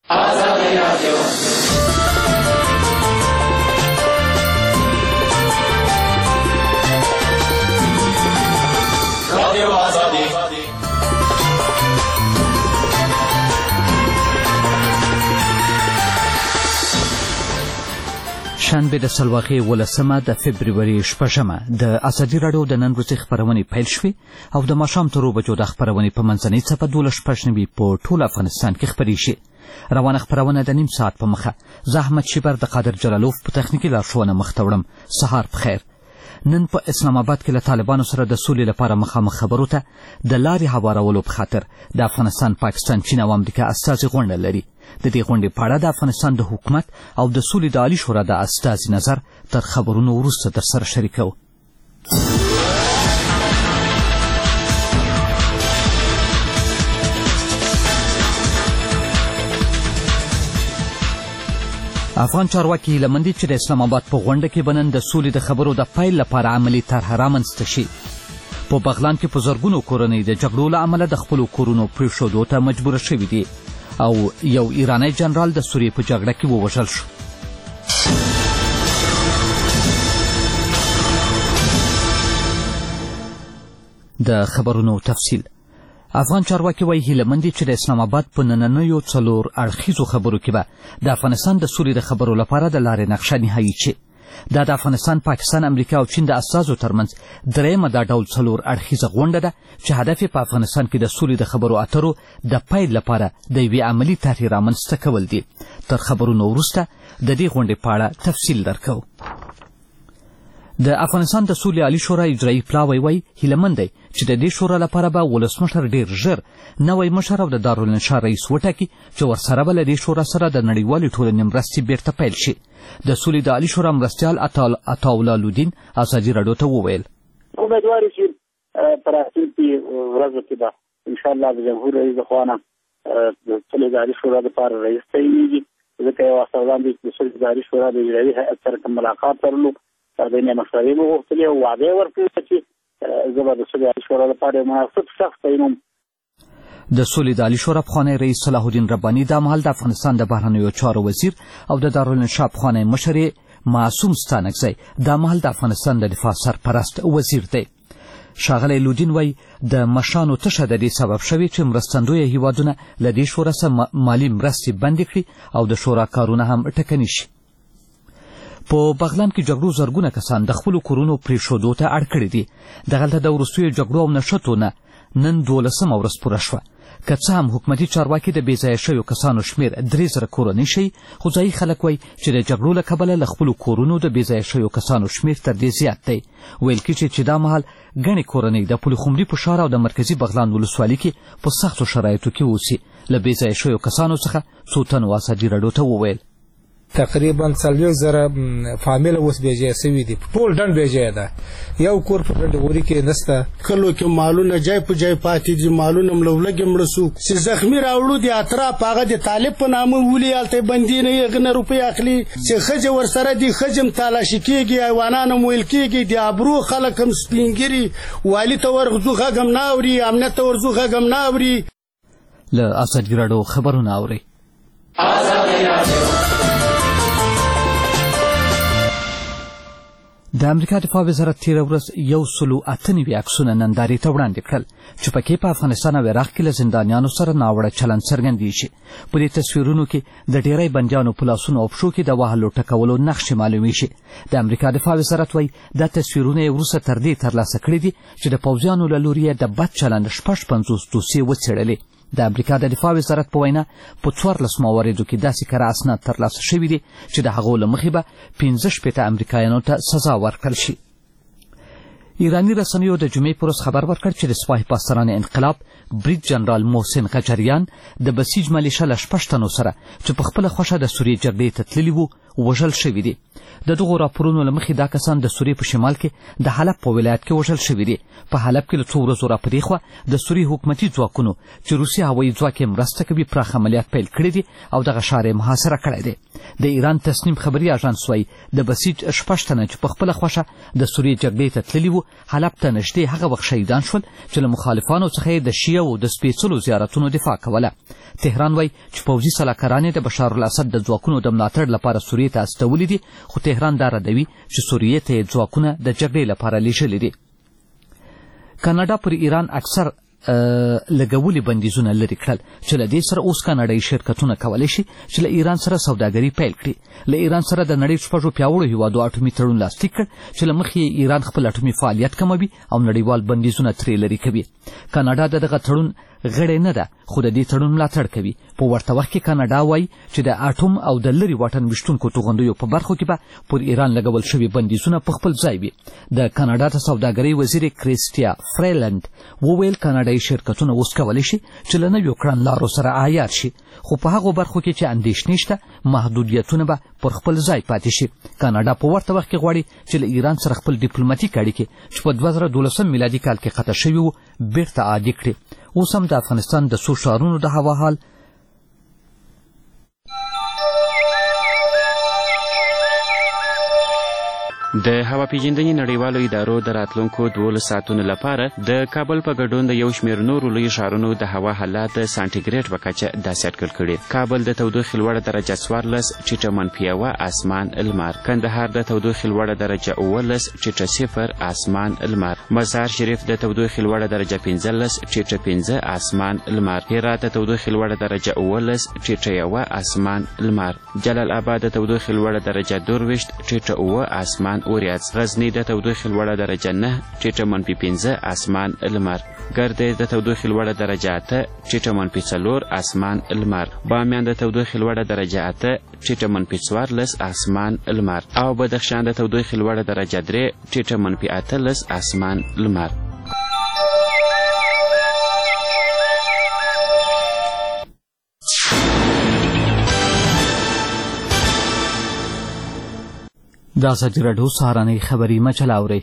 آزادی رادیو رادیو آزادی شنبه د سلواغې 18 د فبروري 6 د ازادي راډیو د نن ورځې خپرونې پیل شوې او د ماښام تر 2 بجو د خپرونې په منځنۍ څپه 12:15 په ټول افغانستان کې خپرې شي. روانه خپرونه د نیم ساعت په مخه زه احمد شیبر د قادر جلالوف په تخنیکي لارښوونه مخ ته وړم. سهار بخیر. نن په اسلام آباد کې له طالبانو سره د سولې لپاره مخامخ خبرو ته د لارې هوارولو په خاطر د افغانستان، پاکستان، چین او امریکا استازي غونډه لري. د دې غونډې په اړه د افغانستان د حکومت او د سولې د عالي شورا د استازي نظر تر خبرونو وروسته درسره شریکوو. افغان چارواکي هیله مند دي چې د اسلام آباد په غونډه کې به نن د سولې د خبرو د پیل لپاره عملي طرحه رامنځته شي. په بغلان کې په زرګونو کورنۍ د جګړو له امله د خپلو کورونو پرېښودو ته مجبوره شوي دي او یو ایرانی جنرال د سوریې په جګړه کې ووژل شو. د خبرونو تفصیل. افغان چارواکي وایي هیله مند دي چې د اسلام آباد په نننیو 4 اړخیزو خبرو کې به د افغانستان د سولې د خبرو لپاره د لارې نقشه نهایي شي. دا د افغانستان، پاکستان، امریکا او چین د استازو ترمنځ درېیمه دا ډول 4 اړخیزه غونډه ده چې هدف یې په افغانستان کې د سولې د خبرو اترو د پیل لپاره د یوې عملي طرحې رامنځته کول دي. تر خبرونو وروسته د دې غونډې په اړه تفصیل درکوو. د افغانستان د سولې عالي شورا اجرایي پلاوی وایي هیله مند دی چې د دې شورا لپاره به ولسمشر ډېر ژر نوی مشر او د دارالانشا رئیس وټاکي چې ورسره به له دې شورا سره د نړیوالې ټولنې مرستې بیرته پیل شي. د سولې د عالي شورا مرستیال عطاالله لودین ازادي راډیو ته وویل امیدوار چې په راتلونکي ورځو کې به انشاءالله د جمهور رئیس د خوا نه د سولې د عالي شورا دپاره رئیس تعینېږي. ځکه یو هفته وړاندې د سولې د عالي شورا د اجرایي هیئت سره کوم ملاقات درلو، د یې مشورې مو غوښتلې او وعده یې ورکړې چې زه به د سولې عالي شورا لپاره یو مناسب شخص تعینوم. د سولې د عالي شورا پخوانی رئیس صلاح الدین رباني دا مهال د افغانستان د بهرنیو چارو وزیر او د دارالانشا پخوانی مشر معصوم ستانکزی دا مهال د افغانستان د دفاع سرپرست وزیر دی. ښاغلی لودین وایي د مشرانو تشه د دې سبب شوې چې مرستندویه هیوادونه له دې شورا سره مالي مرستې بندې کړي او د شورا کارونه هم ټکني شي. په بغلان کې جګړو زرګونه کسان د خپلو کورونو پرېښودو ته اړ کړي دي. دغلته د وروستیو جګړو او نښتو نه نن 12مه ورځ پوره شوه. که څه هم حکومتي چارواکي د بې ځایه شویو کسانو شمېر 3000 کورنۍ ښیي، خو ځایي خلک وایي چې د جګړو له کبله له خپلو کورونو د بې ځایه شویو کسانو شمېر تر دې زیات دی. ویل کېږي چې دا مهال ګڼې کورنۍ د پلخمري په ښار او د مرکزي بغلان ولسوالۍ کې په سختو شرایطو کې اوسي. له بې ځایه شویو کسانو څخه څو تنو ازادي راډیو ته وویل تقریبا 40,000 فامیل اوس بېځایه شوي دي. ټول ډنډ بېځایه ده. یو کور په ډنډغوري کې نشته. کلو کې مالونه جای په جای پاتې دي. مالونه هم له ولږې مړه سو. چې زخمي راوړو د اطراف هغه د طالب په نامه ولي هلته بندي نه یې نه روپۍ اخلي. چې ښځې ورسره دي، ښځې هم تالاشي کېږي، حیوانان هم ویل کېږي. د ابرو خلک هم سپینګري، والي ته ورغځو غږ هم نه اوري، امنیت ته ورځو غږ هم نه اوري. له ازادي راډیو خبرونه اورئ. د امریکا دفاع وزارت تېره ورځ 198 عکسونه نندارې ته وړاندې کړل چې پکې په افغانستان او عراق کې له زندانیانو سره ناوړه چلند څرګندېږي. په دې تصویرونو کې د ډېری بندیانو په لاسونو او پښو کې د وهلو ټکولو نښې معلومېږي. د امریکا دفاع وزارت وایي دا تصویرونه یې وروسته تر دې ترلاسه کړي دي چې د پوځیانو له لوري یې د بد چلند 56 دوسیې وڅېړلې. د امریکا د دفاع وزارت په وینا په 14 مواردو کې داسې کره اسناد ترلاسه شوي دي چې د هغو له مخې به 65 امریکایانو ته سزا ورکړل شي. ایرانی رسنیو د جمعې په ورځ خبر ورکړ چې د سپاه پاسداران انقلاب برید جنرال محسن قجریان د بسیج ملیشه له 6 تنو سره چې په خپله خوښه د سوریې جګړې ته تللي وو وژل شوي دي. د دغو راپورونو له مخې دا کسان د سوریې په شمال کې د حلب په ولایت کې وژل شوي دي. په حلب کې له 2 ورځو راپدې خوا د سوریې حکومتي ځواکونو چې روسیه هوایي ځواک یې مرسته کوي پراخ عملیات پیل کړي دي او دغه ښار یې محاصره کړی دی. د ایران تصنیم خبري اژانس وایي د بسیج 6 تنه چې په خپله خوښه د سوریې جګړې ته تللي وو حلب ته نږدې هغه وخت شهیدان شول چې له مخالفانو څخه یې د شیعه او د سپېڅلو زیارتونو دفاع کوله. تهران وایي چې پوځي سلاکاران د بشار الاسد د ځواکونو د ملاتړ لپاره سوریې ته استولي دي، خو تهران دا ردوي چې سوریې ته یې ځواکونه د جګړې لپاره لیږلي دي. کاناډا پر ایران اکثر لګولي بندیزونه لرې کړل چې له دې سره اوس کاناډایي شرکتونه کولی شي چې له ایران سره سوداګري پیل کړي. له ایران سره د نړۍ 6 پیاوړو هیوادو اټومي تړون لاسلیک کړ چې له مخې ایران خپل اټومي فعالیت کموي او نړیوال بندیزونه ترې لرې کوي. کاناډا دغه تړون غړې نه ده، خو د دې تړون ملاتړ کوي. په ورته وخت کې کاناډا وایي چې د اټوم او د لرې واټن ویشتونکو توغندیو په برخو کې به پر ایران لګول شوي بندیزونه په خپل ځای وي. د کاناډا د سوداګرۍ وزیر کریسټیا فریلند وویل کاناډایي شرکتونه اوس کولی شي چې له نویو کړنلارو سره عیار شي، خو په هغو برخو کې چې اندېښنې شته محدودیتونه به پر خپل ځای پاتې شي. کاناډا په ورته وخت کې غواړي چې له ایران سره خپل ډیپلوماټیک اړیکې چې په 2012 میلادي کال کې قطع شوي وو بیرته عادي کړي. اوس هم د افغانستان د څو ښارونو د هوا حال د هوا پیژندنې نړیوالو ادارو د راتلونکو 12 ساعتونو لپاره د کابل په ګډون د یو شمېر نورو لویو ښارونو د هوا حالات د سانټیګریډ په کچه داسې اټکل کړي. کابل د تودوخې لوړه درجه 14 ټیټه -1 اسمان لمر، کندهار د تودوخې لوړه درجه 19 ټیټه 0 اسمان لمر، مزار شریف د تودوخې لوړه درجه 15 ټیټه 5 اسمان لمر، هرات د تودوخې لوړه درجه 19 ټیټه 1 اسمان لمر، جلال آباد د تودوخې لوړه درجه 22 ټیټه 7 اسمان اوریاز، غزنی د تودوخې لوړه درجه 9 ټیټه -5 اسمان لمر، ګردې د تودوخې لوړه درجه 8 ټیټه -4 اسمان لمر، بامیان د تودوخې لوړه درجه 8 ټیټه -14 اسمان لمر، او بدخشان د تودوخې لوړه درجه 3 ټیټه -18 اسمان لمر. د ازادي راډیو سهارنۍ خبري مجله اورئ.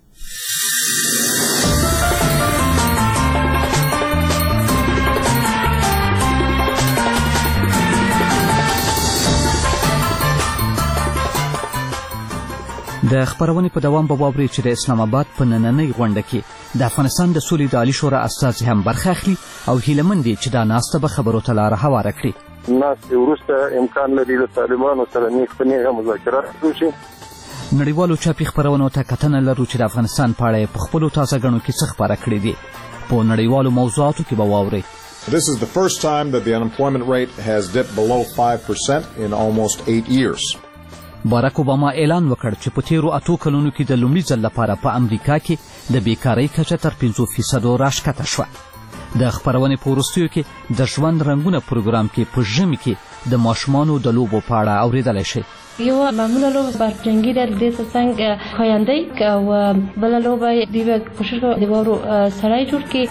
د خبرونې په دوام به واورئ چې د اسلام آباد په نننۍ غونډه کې د افغانستان د سولې د عالي شورا استازي هم برخه اخلي او هیلهمند دي چې دا ناسته به خبرو ته لاره هواره کړي. ناستې وروسته امکان لري د طالبانو سره نیغ په نیغه مذاکرات وشي. نړیوالو چاپي خپرونو ته کتنه لرو چې د افغانستان په اړه په خپلو تازه ګڼو کې څه خپاره کړي دي. په نړیوالو موضوعاتو کې به واورئ. This is the first time that the unemployment rate has dipped below 5% in almost 8 years. باراک اوباما اعلان وکړ چې په تیرو 8 کلونو کې د لومړي ځل لپاره په امریکا کې د بیکارۍ کچه تر 5% راښکته شوه. د خپرونې په وروستیو کې د ژوند رنګونه پروګرام کې په ژمي کې د ماشومانو د لوبو په اړه اورېدلی شئ. یو معمولا لوبه برجنگی در دې څنګ خاینده او بل لوبه دی کوشش کوي د وورو سړی جوړ کی.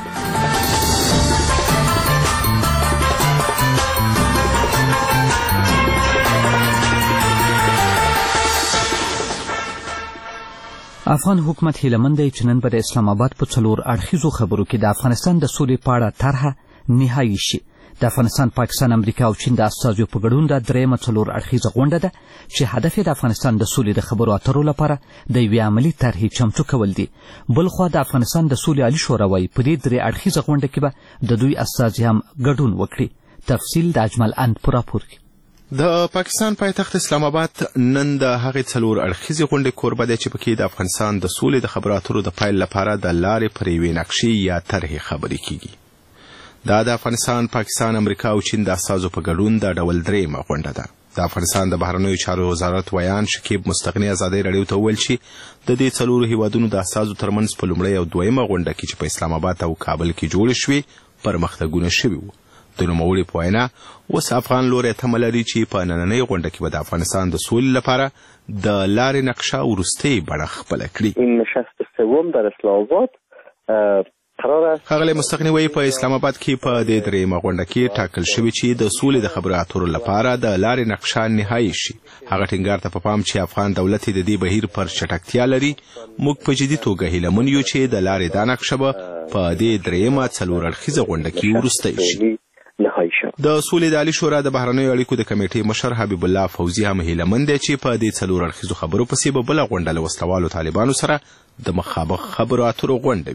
افغان حکومت هیلهمند دی چې نن به د اسلام آباد په 4 اړخیزو خبرو کې د افغانستان د سولې په اړه طرحه نهایي شي. د افغانستان، پاکستان، امریکا او چین د استازیو په ګډون د 3مه 4 اړخیزه غونډه ده چې هدف یې د افغانستان د سولې د خبرو اترو لپاره د یوې عملي طرحې چمتو کول دي. بلخوا د افغانستان د سولې عالي شورا وایي په دې 3 اړخیزه غونډه کې به د دوی استازي هم ګډون وکړي. تفصیل د اجمل اند په راپور کې. د پاکستان پایتخت اسلام آباد نن د هغې 4 اړخیزې غونډې کوربه دی چې پکې د افغانستان د سولې د خبرو اترو د پیل لپاره د لارې پر یوې نقشې یا طرحې خبرې کیږي. دا د افغانستان، پاکستان، امریکا او چین د استازو په ګډون د ډول 3مه غونډه ده. د افغانستان د بهرنیو چارو وزارت ویان شکیب مستغني ازادۍ راډیو ته وویل چې د دې 4 هیوادونو د استازو ترمنځ په لومړۍ او 2مه غونډه کې چې په اسلام آباد او کابل کې جوړې شوې پرمختګونه شوي وو. د نوموړي په وینا اوس افغان لوری تمه لري چې په نننۍ غونډه کې به د افغانستان د سولې لپاره د لارې نقشه وروستۍ بڼه خپله کړي. این نشست سوم در اسلام آباد ښاغلی مستغني وایي په اسلام آباد کې په دې 3مه غونډه کې ټاکل شوي چې د سولې د خبرو اترو لپاره د لارې نقشه نهایي شي. هغه ټینګار ته په پام چې افغان دولت د دې بهیر پر چټکتیا لري. موږ په جدي توګه هیلهمن یو چې د لارې دا نقشه به په دې 3مه 4 اړخیزه غونډه کې وروستۍ شي. د سولې د عالي شورا د بهرنیو اړیکو د کمیټې مشر حبیب الله فوزي هم هیلهمند دی چې په دې 4 اړخیزو خبرو پسې به بله غونډه له وسلوالو طالبانو سره د مخامخ خبرو اترو غونډه وي.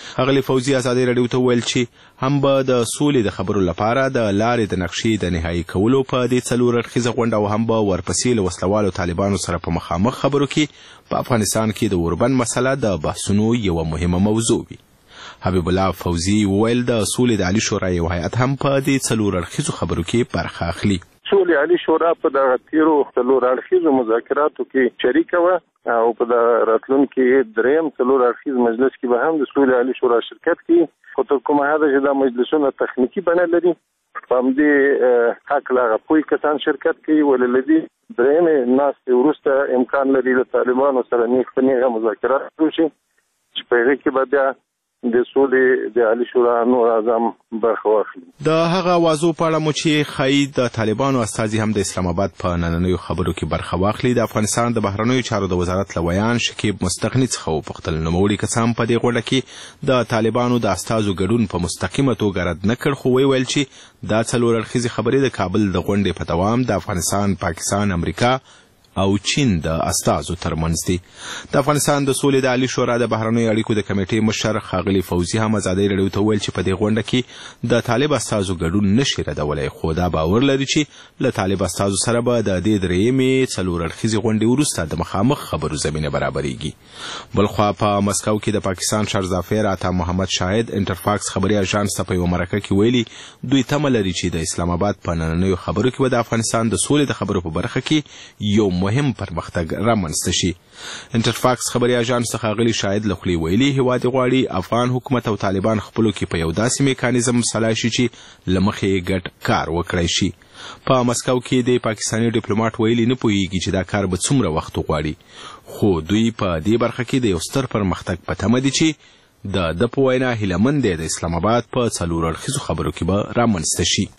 ښاغلي فوزي ازادي راډیو ته وویل چې هم به د سولې د خبرو لپاره د لارې د نقشې د نهایي کولو په دې څلور اړخیزه غونډه او هم به ورپسې له وسلوالو طالبانو سره په مخامخ خبرو کې په افغانستان کې د اوربند مسله د بحثونو یوه مهمه موضوع وي. حبیب الله فوزي وویل د سولې د عالي شورا یو هیئت هم په دې څلور اړخیزو خبرو کې برخه اخلي. سولې عالي شورا په دغه تیرو څلور اړخیزو مذاکراتو کې شریکه وه او په د راتلونکي دریم څلور اړخیز مجلس کې به هم د سولې عالي شورا شرکت کوي. خو تر کومه حده چې دا مجلسونه تخنیکي بڼه لري په همدې هکله هغه پوه کسان شرکت کوي، ولې له دې درېیمې ناستې وروسته امکان لري د طالبانو سره نیغ په نیغه مذاکرات وشي چې په هغې کې به بیا د سولې د عالي شورا نور اعظم برخه واخلي. د هغه اوازو په اړه مو چې ښایي د طالبانو استازي هم د اسلام آباد په نننیو خبرو کې برخه واخلي، د افغانستان د بهرنیو چارو د وزارت له ویان شکیب مستغني څخه وپوښتل نوموړي کسان په دې غونډه کې د طالبانو د استازو ګډون په مستقیمه توګه رد نه کړ، خو ویل چې دا څلور اړخیزې خبرې د کابل د غونډې په دوام د افغانستان، پاکستان، امریکا او چین د استازو ترمنځ دي. د افغانستان د سولې د عالي شورا د بهرنیو اړیکو د کمیټې مشر ښاغلي فوزي هم ازادي راډیو ته وویل چې په دې غونډه کې د طالب استازو ګډون نشي ردولی، خو دا باور لري چې له طالب استازو سره به د دې درېیمې څلور اړخیزې غونډې وروسته د مخامخ خبرو زمینه برابریږي. بلخوا په مسکو کې د پاکستان شهرزافیر عطا محمد شاهد انټرفاکس خبري اژانس ته په یوه مرکه کې ویلي دوی تمه لري چې د اسلام آباد په نننیو خبرو کې به د افغانستان د سولې د خبرو په برخه کې یو مهم پرمختګ رامنځته شي. انټرفاکس خبري اژانس څخه ښاغلي شاهد له خولې ویلي هیواد غواړي افغان حکومت او طالبان خپلو کې په یو داسې میکانیزم سلا شي چې له مخې ګډ کار وکړی شي. په مسکو کې د پاکستاني ډیپلوماټ ویلي نه پوهیږي چې دا کار به څومره وخت وغواړي، خو دوی په دې برخه کې د یو ستر پرمختګ په تمه دي چې د په وینا هیلهمند دی د اسلام آباد په څلور اړخیزو خبرو کې به رامنځته شي.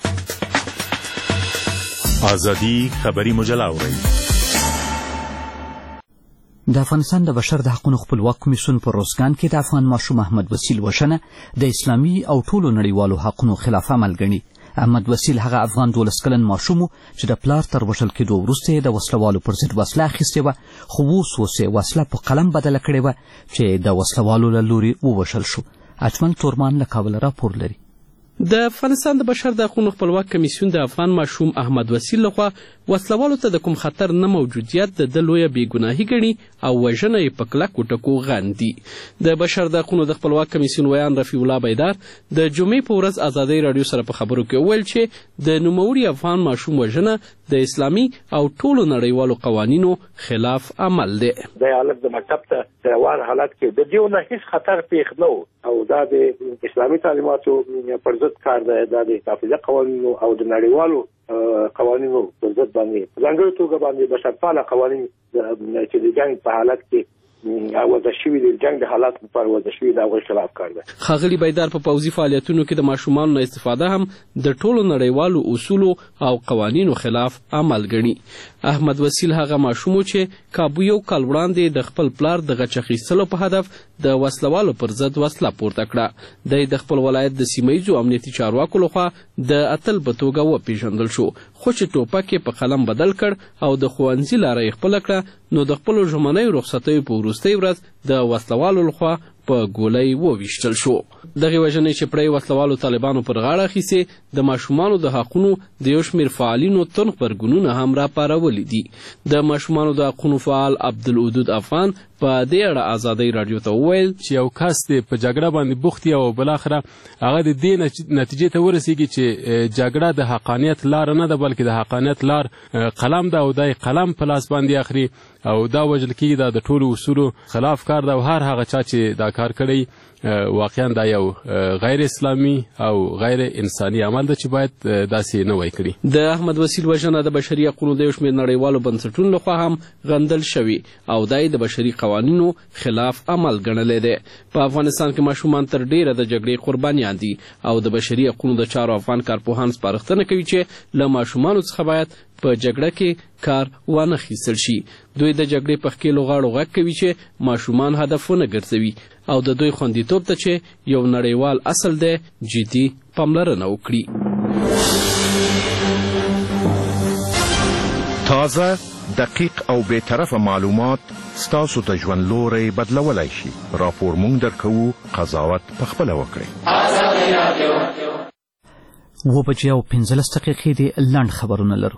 ازادي خبري مجله اورئ. د افغانستان د بشر د حقوقو خپلواک کمیسیون په روزګان کې د افغان ماشوم احمد وسیل وژنه د اسلامي او ټولو نړیوالو حقوقو خلاف عمل ګڼي. احمد وسیل هغه افغان 12 کلن ماشوم چې د پلار تر وژل کېدو وروسته د وسلوالو پر ضد وسله اخیستې وه، خو اوس یې وسله په قلم بدله کړې وه چې د وسلوالو له لوري ووژل شو. اجمل تورمان له کابل راپور لري. د افغانستان د بشر د حقوقو خپلواک کمیسیون د افغان ماشوم احمد وسیل لخوا وسلوالو ته د کوم خطر نه موجودیت د لویه بېګناهي ګڼي او وژنه یې په کلکو ټکو غندي. د بشر د حقوقو د خپلواک کمیسیون ویان رفیع الله بیدار د جمعې په ورځ ازادۍ راډیو سره په خبرو کې وویل چې د نوموړي افغان ماشوم وژنه د اسلامي او ټولو نړیوالو قوانینو خلاف عمل دی. د هلک د مکتب ته روان حالت کې د دې نه هیڅ خطر پیښ نه او دا د اسلامي تعلیماتو پر ضد کار دی، دا د حافظه قوانینو او د نړیوالو قوانینو پر ضد باندې ځانګړې توګه باندې بشرپاله قوانین چې د جنګ په حالت کې وضع شوي د جنګ د حالات لپاره وضع شوي د هغوی خلاف کار دی. ښاغلي بیدار په پوځي فعالیتونو کې د ماشومانو نه استفاده هم د ټولو نړیوالو اصولو او قوانینو خلاف عمل ګڼي. احمد وسیل هغه ماشوم چې کابو یو کال وړاندې د خپل پلار د غچ اخیستلو په هدف د وسلوالو پر ضد وسله پورته کړه. دی د خپل ولایت د سیمه ییزو امنیتي چارواکو لخوا د اتل په توګه وپېژندل شو، خو چې ټوپک یې په قلم بدل کړ او د ښوونځي لاره یې خپله کړه، نو د خپلو ژمنیو رخصتیو په وروستۍ ورځ د وسلوالو لخوا په ګولۍ وویشتل شو. دغې وژنې چې پړی وسلوالو طالبانو پر غاړه اخیستې د ماشومانو د حقونو د یو شمېر فعالینو تند غبرګونونه هم راپارولي دي. د ماشومانو د حقونو فعال عبدالودود افغان په دې اړه ازادۍ راډیو ته وویل چې یو کس په جګړه باندې بوخت او بالاخره هغه د دې نتیجې ته ورسیږي چې جګړه د حقانیت لار نه ده، بلکې د حقانیت لار قلم ده او دای قلم په لاس باندې اخلي او دا وژل کېږي. دا د ټولو اصولو خلاف کار ده او هر هغه چا چې دا کار کړی واقعا دا یو غیر اسلامي او غیر انساني عمل ده چې باید داسې نه وای کړي. د احمد وسیل وژنه د بشري حقوقو د یو شمېر نړیوالو بنسټونو لخوا هم غندل شوي او دا د بشري قوانینو خلاف عمل ګڼلی دی. په افغانستان کې ماشومان تر ډیره د جګړې قربانیان دي او د بشري حقوقو د چارو افغان کارپوهان سپارښتنه کوي چې له ماشومانو څخه باید په جګړه کې کار وانه خیستل شي. دوی د جګړې په ښکېلو غاړو غږ کوي چې ماشومان هدف ونه ګرځوي او د دوی خوندیتوب ته چې یو نړیوال اصل دی جدي پاملرنه وکړي. تازه دقیق او بی‌طرفه معلومات ستاسو ته ژوند لوری بدلولی شي. راپور مونږ درکوو، قضاوت پخپله وکړئ. 7:15 دی لنډ خبرونه لرو.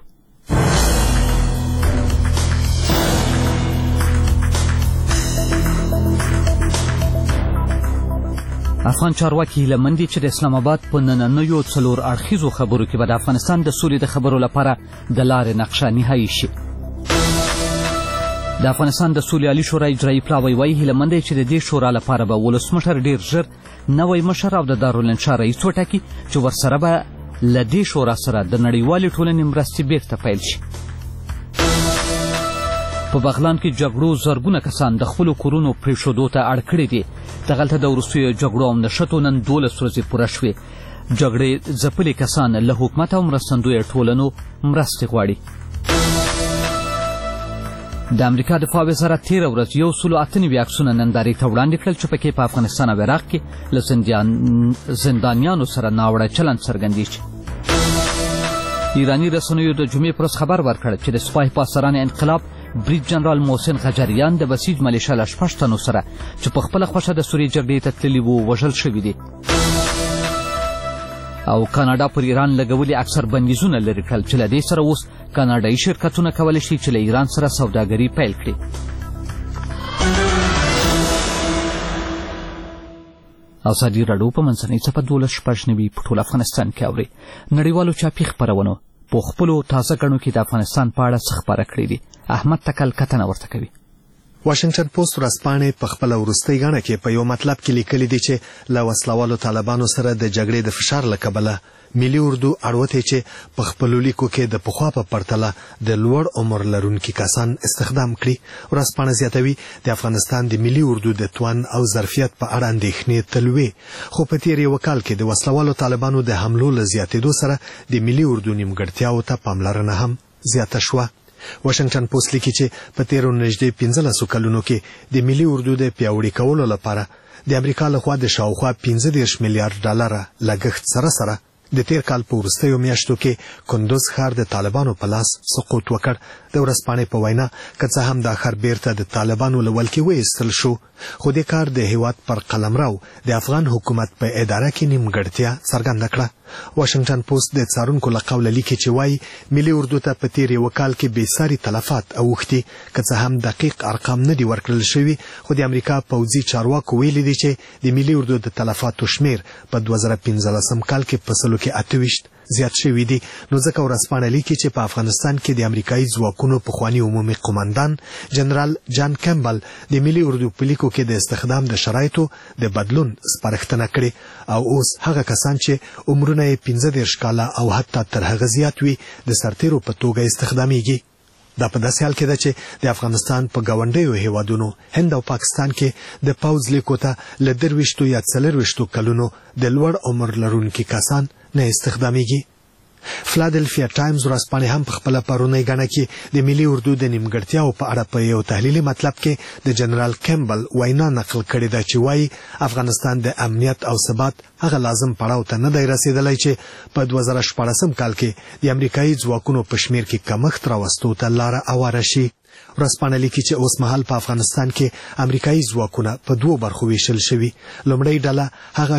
افغان چارواکي هیله مند دي چې د اسلام آباد په نننیو 4 اړخیزو خبرو کې به د افغانستان د سولې د خبرو لپاره د لارې نقشه نهایي شي. د افغانستان د سولې عالي شورا اجرایي پلاوی وایي هیله مند دی چې د دې شورا لپاره به ولسمشر ډېر ژر نوی مشر او د دارالانشا رئیس وټاکي چې ورسره به له دې شورا سره د نړیوالې ټولنې مرستې بیرته پیل شي. په بغلان کې جګړو زرګونه کسان د خپلو کورونو پرېښودو ته اړ کړي دي. دغلته د وروستیو جګړو او نښتو نن 12 ورځې پوره شوې. جګړې ځپلي کسان له حکومت او مرستندویه ټولنو مرستې غواړي. د امریکا دفاع وزارت 13 ورځ 198 عکسونه نندارې ته وړاندې کړل چې پکې په افغانستان او عراق کې له زندانیانو سره ناوړه چلند څرګندېږي. ایراني رسنیو د جمعې پر ورځ خبر ورکړ چې د سپاه پاسداران انقلاب بریج جنرال محسن غجریان د بسیج ملیشه له 6 تنو سره چې په خپله خوښه د سوریې جګړې ته تللي وو وژل شوي دي. او کاناډا پر ایران لګولي اکثر بندیزونه لرې کړل چې له دې سره اوس کاناډایي شرکتونه کولی شي چې له ایران سره سوداګري پیل کړي. ازادي راډیو په منځنۍ څپه 12 په ټول افغانستان کې اوري. نړیوالو چاپي خپرونو په خپلو تازه کړنو کې د افغانستان په اړه څه خپاره کړي دي. احمد تکل کتنه ورته کوي. واشنگټن پوسټ ورځپاڼې په خپل وروستۍ غاڼه کې په یو مطلب کې لیکلي دي چې له وسلوالو طالبانو سره د جګړې د فشار له کبله ملي اردو اړوتې چې په خپلو لیکو کې د پخوا په پرتله د لوړ عمر لرونکي کسان استخدام کړي. ورځپاڼه زیاتوي د افغانستان د ملي اردو د توان او ظرفیت په اړه اندېښنې تل وې، خو په تېر یو کال کې د وسلوالو طالبانو د حملو له زیاتېدو سره د ملي اردو نیمګړتیاوو ته پاملرنه هم زیاته شوه. واشنگټن پوسټ لیکي چې په تیرو نږدې 15 کلونو کې د ملي اردو د پیاوړي کولو لپاره د امریکا لخوا د شاوخوا 15 میلیارډ ډالر لګښت سره د تیر کال په وروستیو میاشتو کې کندوز ښار د طالبانو په لاس سقوط وکړ. د ورځپاڼې په وینا که څه هم دا ښار بیرته د طالبانو له ولکې وایستل شو، خو د کار د هیواد پر قلمرو د افغان حکومت په اداره کې نیمګړتیا څرګنده کړه. واشنگټن پوسټ د څارونکو له قوله لیکي چې وایي ملي اردو ته په تیر یو کال کې بېساري تلفات اوښتي. که څه هم دقیق ارقام نه دي ورکړل شوي، خو د امریکا پوځي چارواکو ویلي دي چې د ملي اردو د تلفاتو شمیر په 2015 کال کې په 28 زیات شوي دي. نو ځکه ورځپاڼه لیکي چې په افغانستان کې د امریکایي ځواکونو پخواني عمومي قومندان جنرال جان کیمبل د ملي اردو په لیکو کې د استخدام د شرایطو د بدلون سپارښتنه کړې او اوس هغه کسان چې عمرونه یې 15 کاله او حتی تر هغه زیات وي د سرتیرو په توګه استخدامیږي. دا په داسې حال کې ده چې د افغانستان په ګاونډیو هیوادونو هند او پاکستان کې د پوځ لیکو ته له 23 یا 24 کلونو د لوړ عمر لرونکي کسان نه استخدامیږي. فلادلفیا ټایمز ورځپاڼې هم په خپله پرونۍ غاڼه کې د ملي اردو د نیمګړتیاو په اړه په یو تحلیلي مطلب کې د جنرال کیمبل وینا نقل کړې ده چې وایي افغانستان د امنیت او ثبات هغه لازم پړاو ته نه دی رسېدلی چې په 2014 کال کې د امریکایي ځواکونو په شمیر کې کمښت راوستو ته لاره هواره شي. ورځپاڼه لیکي چې اوس مهال په افغانستان کې امریکایي ځواکونه په 2 برخو ویشل شوي. لومړۍ ډله هغه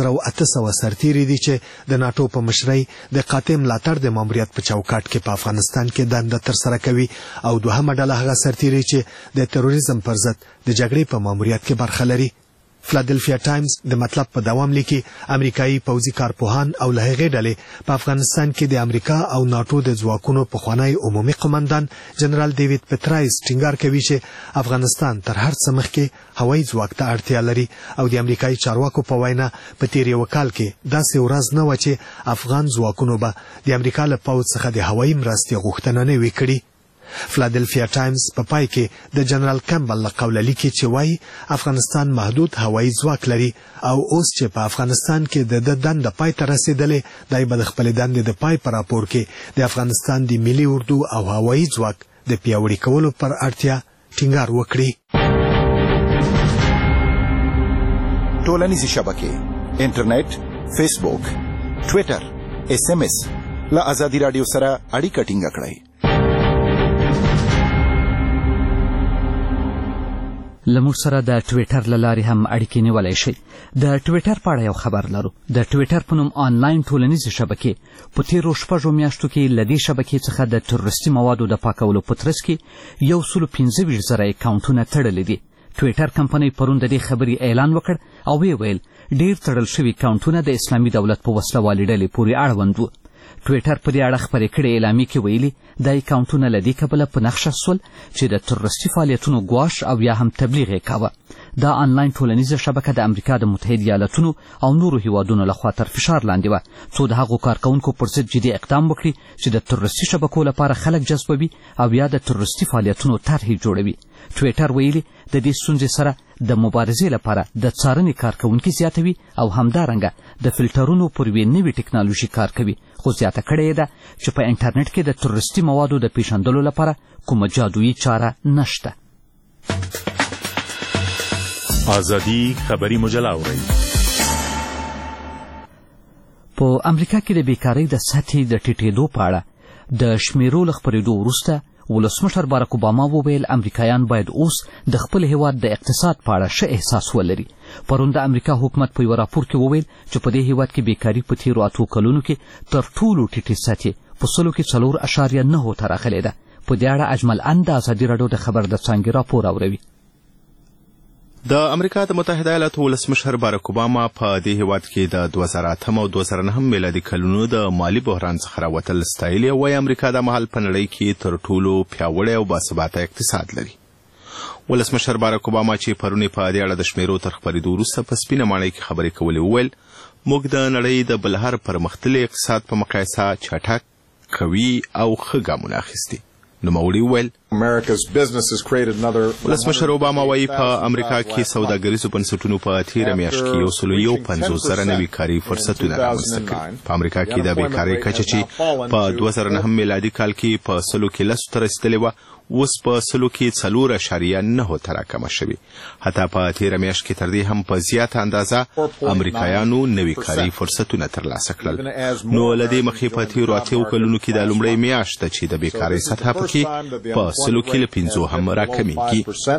6800 سرتیري دي چې د ناټو په مشرۍ د قاطع ملاتړ د ماموریت په چوکاټ کې په افغانستان کې دنده ترسره کوي، او دوهمه ډله هغه سرتیري چې د تروریزم پر ضد د جګړې په ماموریت کې برخه لري. فلادلفیا ټایمز د مطلب په دوام لیکي امریکایي پوځي کارپوهان او له هغې ډلې په افغانستان کې د امریکا او ناټو د ځواکونو پخوانی عمومي قومندان جنرال دیوید پټرایس ټینګار کوي چې افغانستان تر هر څه مخکې هوایي ځواک ته اړتیا لري، او د امریکایي چارواکو په وینا په تیر یو کال کې داسې ورځ نه وه چې افغان ځواکونو به د امریکا له پوځ څخه د هوایي مرستې غوښتنه نه وي کړې. فلادلفیا ټایمز په پای کې د جنرال کیمبل له قوله لیکي چې وایي افغانستان محدود هوایي ځواک لري، او اوس چې په افغانستان کې د دنده پای ته رسېدلې، دی به د خپلې دندې د پای په راپور کې د افغانستان د ملي اردو او هوایي ځواک د پیاوړي کولو پر اړتیا ټینګار وکړي. ټولنیزې شبکې، انټرنیټ، فیسبوک، ټویټر، SMS له ازادي راډیو سره اړیکه ټینګه کړئ. لمور سره د ټویټر لارې هم اړیکې نیولای شي. د ټویټر په اړه یو خبر لرو. د ټویټر په نوم آنلاین ټولنیزې شبکې په تیرو 6 میاشتو کې له دې شبکې څخه د تروریستي موادو د پاکولو په ترڅ کې 125,000 اکاونټونه تړلي دي. ټویټر کمپنۍ پرون د دې خبرې اعلان وکړ او ویل ډیر تړل شوي اکاونټونه د اسلامي دولت په وسلوالې ډلې پورې اړوند وو. ټویټر په دې اړه خپرې کړې اعلامیې کې ویلي دا اکاونټونه له دې کبله په نښه سول چې د تروریستي فعالیتونو ګواښ او یا هم تبلیغ یې کاوه. دا آنلاین ټولنیزه شبکه د امریکا د متحده ایالتونو او نورو هیوادونو لخوا تر فشار لاندې وه څو د هغو کارکوونکو پر ضد جدي اقدام وکړي چې د تروریستي شبکو لپاره خلک جذبوي او یا د تروریستي فعالیتونو طرحې جوړوي. ټویټر ویلي د دې ستونزې سره د مبارزې لپاره د څارنې کارکوونکي زیاتوي او همدارنګه د فلټرونو پر یوې نوې ټکنالوژي کار کوي، خو زیاته کړې ده چې په انټرنیټ کې د تروریستي موادو د پیژندلو لپاره کومه جادویي چاره نشته. ازادي خبري مجله اورئ. په امریکا کې د بیکارۍ د سطحې د ټیټېدو په اړه د شمیرو له خپرېدو وروسته ولسمشر باراک اوباما وویل امریکایان باید اوس د خپل هیواد د اقتصاد په اړه ښه احساس ولري. پرون د امریکا حکومت په یوه راپور کې وویل چې په دې هیواد کې بیکاري په تیرو 8 کلونو کې تر ټولو ټیټې سطحې په 4.9 ته راغلې ده. په دې اړه اجمل ان د ازادي راډیو د خبر د څانګې راپور اوروي. د امریکا د متحده ایالاتو ولسمشر باراک اوباما په دې هیواد کې د 2008 او 2009 میلادي کلونو د مالی بحران څخه راوتل ستایلي او وايي امریکا د مهال په نړۍ کې تر ټولو پیاوړی او باثباته اقتصاد لري. ولسمشر باراک اوباما چې پرونی په دې اړه د شمیرو تر خپرېدو وروسته په سپینه ماڼۍ کې خبرې کولې وویل موږ د نړۍ د بل هر پرمختللي اقتصاد په مقایسه چټک، قوي او ښه ګامونه اخیستي. نوموړي وویل ولسمشر اوباما وایي په امریکا کې سوداګریزو بنسټونو په تیره میاشت کې 150,000 نوي کاري فرصتونه رامنځته کړي. په امریکا کې د بیکارۍ کچه چې په 2009 میلادي کال کې په 100 کې 10 ته رسیدلې وه اوس په 100 کې 4.9 ته راکمه شوې. حتی په تیره میاشت کې تر دې هم په زیاته اندازه امریکایانو نوي کاري فرصتونه ترلاسه کړل. نو له دې مخې په تیرو 8 کلونو کې د لومړۍ میاشت چې د بیکارۍ سطحه پکې په 100 کې له 5 هم راکمیږي.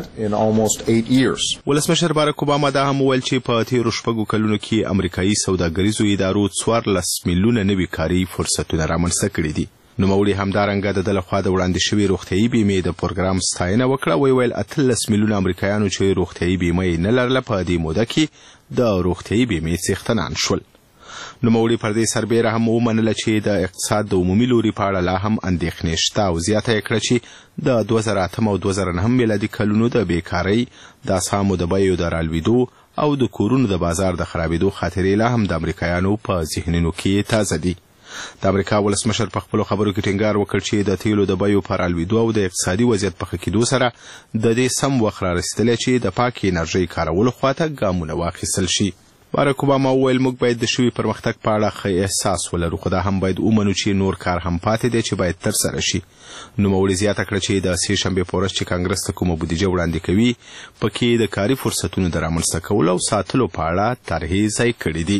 ولسمشر باراک اوباما دا هم وویل چې په تیرو 6 کلونو کې امریکایي سوداګریزو ادارو 14 میلیونه نوي کاري فرصتونه رامنځته کړي دي. نوموړي همدارنګه د ده لخوا د وړاندې شوي روغتیايي بیمې د پروګرام ستاینه وکړه. ویل 18 میلیونه امریکایانو چې روغتیايي بیمه یې نه لرله په دې موده کې د روغتیايي بیمې څښتنان شول. نوموړي پر دې سربیره هم ومنله چې د اقتصاد د عمومي لوري په اړه لا هم اندېښنې شته او زیاته یې کړه چې د 2008 او 2009 میلادي کلونو د بیکارۍ، د اسهامو د بیو د رالوېدو او د کورونو د بازار د خرابېدو خاطرې لا هم د امریکایانو په ذهنونو کې تازه دي. د امریکا ولسمشر په خپلو خبرو کې ټینګار وکړ چې د تیلو د بیو په رالوېدو او د اقتصادي وضعیت په ښه کېدو سره د دې سم وخت رارسېدلی چې د پاکې انرژۍ کارولو خواته ګامونه واخیستل شي. باراک اوباما وویل موږ باید د شوي پرمختګ په اړه ښه احساس ولرو، خو دا هم باید ومنو چې نور کار هم پاتې دی چې باید ترسره شي. نوموړي زیاته کړه چې د سې شنبې په ورځ چې کانګرس ته کومه بودیجه وړاندې کوي پکې د کاري فرصتونو د رامنځته کولو او ساتلو په اړه طرحې ځای کړي دي.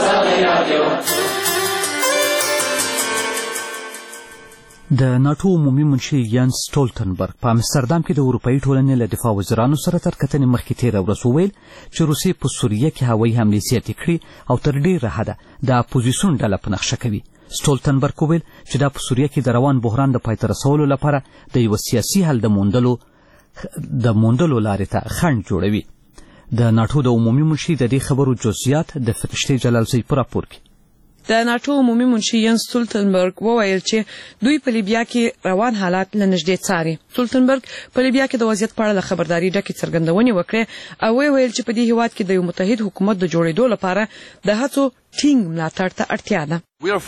د ناټو عمومي منشي یانس سټولټنبرګ په امستردام کې د اروپایي ټولنې له دفاع وزیرانو سره تر کتنې مخکې تېره ورځ وویل چې روسیې په سوریه کې هوایي حملې زیاتې کړي او تر ډېره حده د اپوزیسیون ډله په نقشه کوي. سټولټنبرګ وویل چې دا په سوریه کې د روان بحران د پای ته رسولو لپاره د یوه سیاسي حل د موندلو لارې ته خنډ جوړوي. د ناټو د عمومي منشي د دې خبرو جزئیات د فرشتې جلالزی په راپور کې. د ناټو عمومي منشي یانس سټولټنبرګ وویل چې دوی په لیبیا کې روان حالات له نږدې څاري. سټولټنبرګ په لیبیا کې د وضعیت په اړه له خبرداري ډکې څرګندونې وکړې او ویل چې په دې هیواد کې د یو متحد حکومت د جوړېدو لپاره د هڅو ټینګ ملاتړ ته اړتیا ده.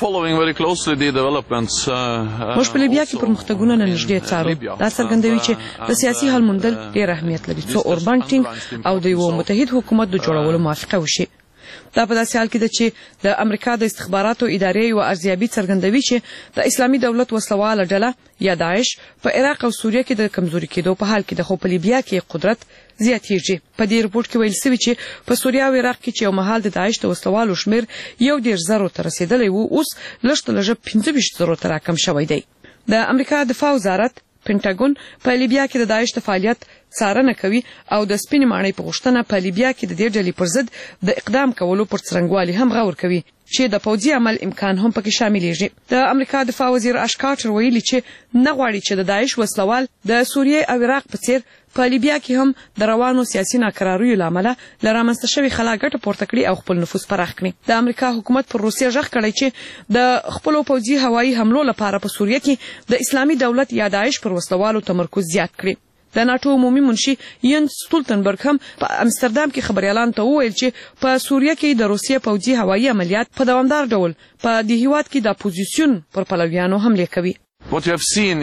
موږ په لیبیا کې پرمختګونه له نږدې څارو. دا څرګندوي چې د سیاسي حل موندل ډېر اهمیت لري څو اوربان ټینګ او د یو متحد حکومت د جوړولو موافقه وشي. دا په داسې حال کې ده چې د امریکا د استخباراتو ادارې یوه ارزیابي څرګندوي چې د اسلامي دولت وسلواله ډله یا داعش په عراق او سوریه کې د کمزوري کېدو په حال کې ده، خو په لیبیا کې قدرت زیاتېږي. په دې رپورټ کې ویل شوي چې په سوریه او عراق کې چې یو مهال د داعش د وسلوالو شمېر 1.0 ته رسېدلی و اوس لږ تر لږه 25 زرو ته راکم شوی دی. د امریکا دفاع وزارت پینټاګون په لیبیا کې د داعش د فعالیت څارنه کوي او د سپینې ماڼۍ په غوښتنه په لیبیا کې د دې ډلې پر ضد د اقدام کولو پر څرنګوالي هم غور کوي چې د پوځي عمل امکان هم پکې شاملېږي. د امریکا دفاع وزیر اش کارټر ویلي چې نه غواړي چې د داعش وسلوال د سوریې او عراق په څیر په لیبیا کې هم د روانو سیاسي ناکراریو له امله له رامنځته شوې خلا ګټه پورته کړي او خپل نفوذ پراخ کړي. د امریکا حکومت پر روسیې غږ کړی چې د خپلو پوځي هوایي حملو لپاره په سوریه کې د اسلامي دولت یا داعش پر وسلوالو تمرکز زیات کړي. د ناتو عمومي منشي ینس ستولتنبرګ هم په امستردام کې خبريالانو ته وویل چې په سوریه کې د روسیې پوځي هوایي عملیات په دوامدار ډول په دې هیواد کې د اپوزیسیون پر پلویانو حمله کوي. موږ ته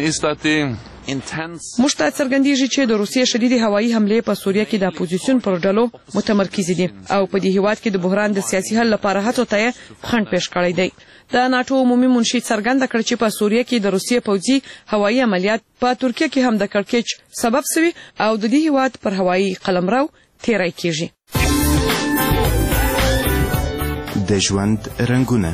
څرګندېږي چې د روسیې شدیدې هوایي حملې په سوریه کې د اپوزیسیون پر ډلو متمرکز دي او په دې هیواد کې د بحران د سیاسي حل لپاره هڅو ته خنډ پیښ کړی دی. د ناتو عمومي منشي څرګنده کړ چې په سوریه کې د روسیې پوځي هوایي عملیات په ترکیه کې هم د کړکېچ سبب شوي او د دې هیواد پر هوایي قلمرو تیری کیږي. د ژوند رنګونه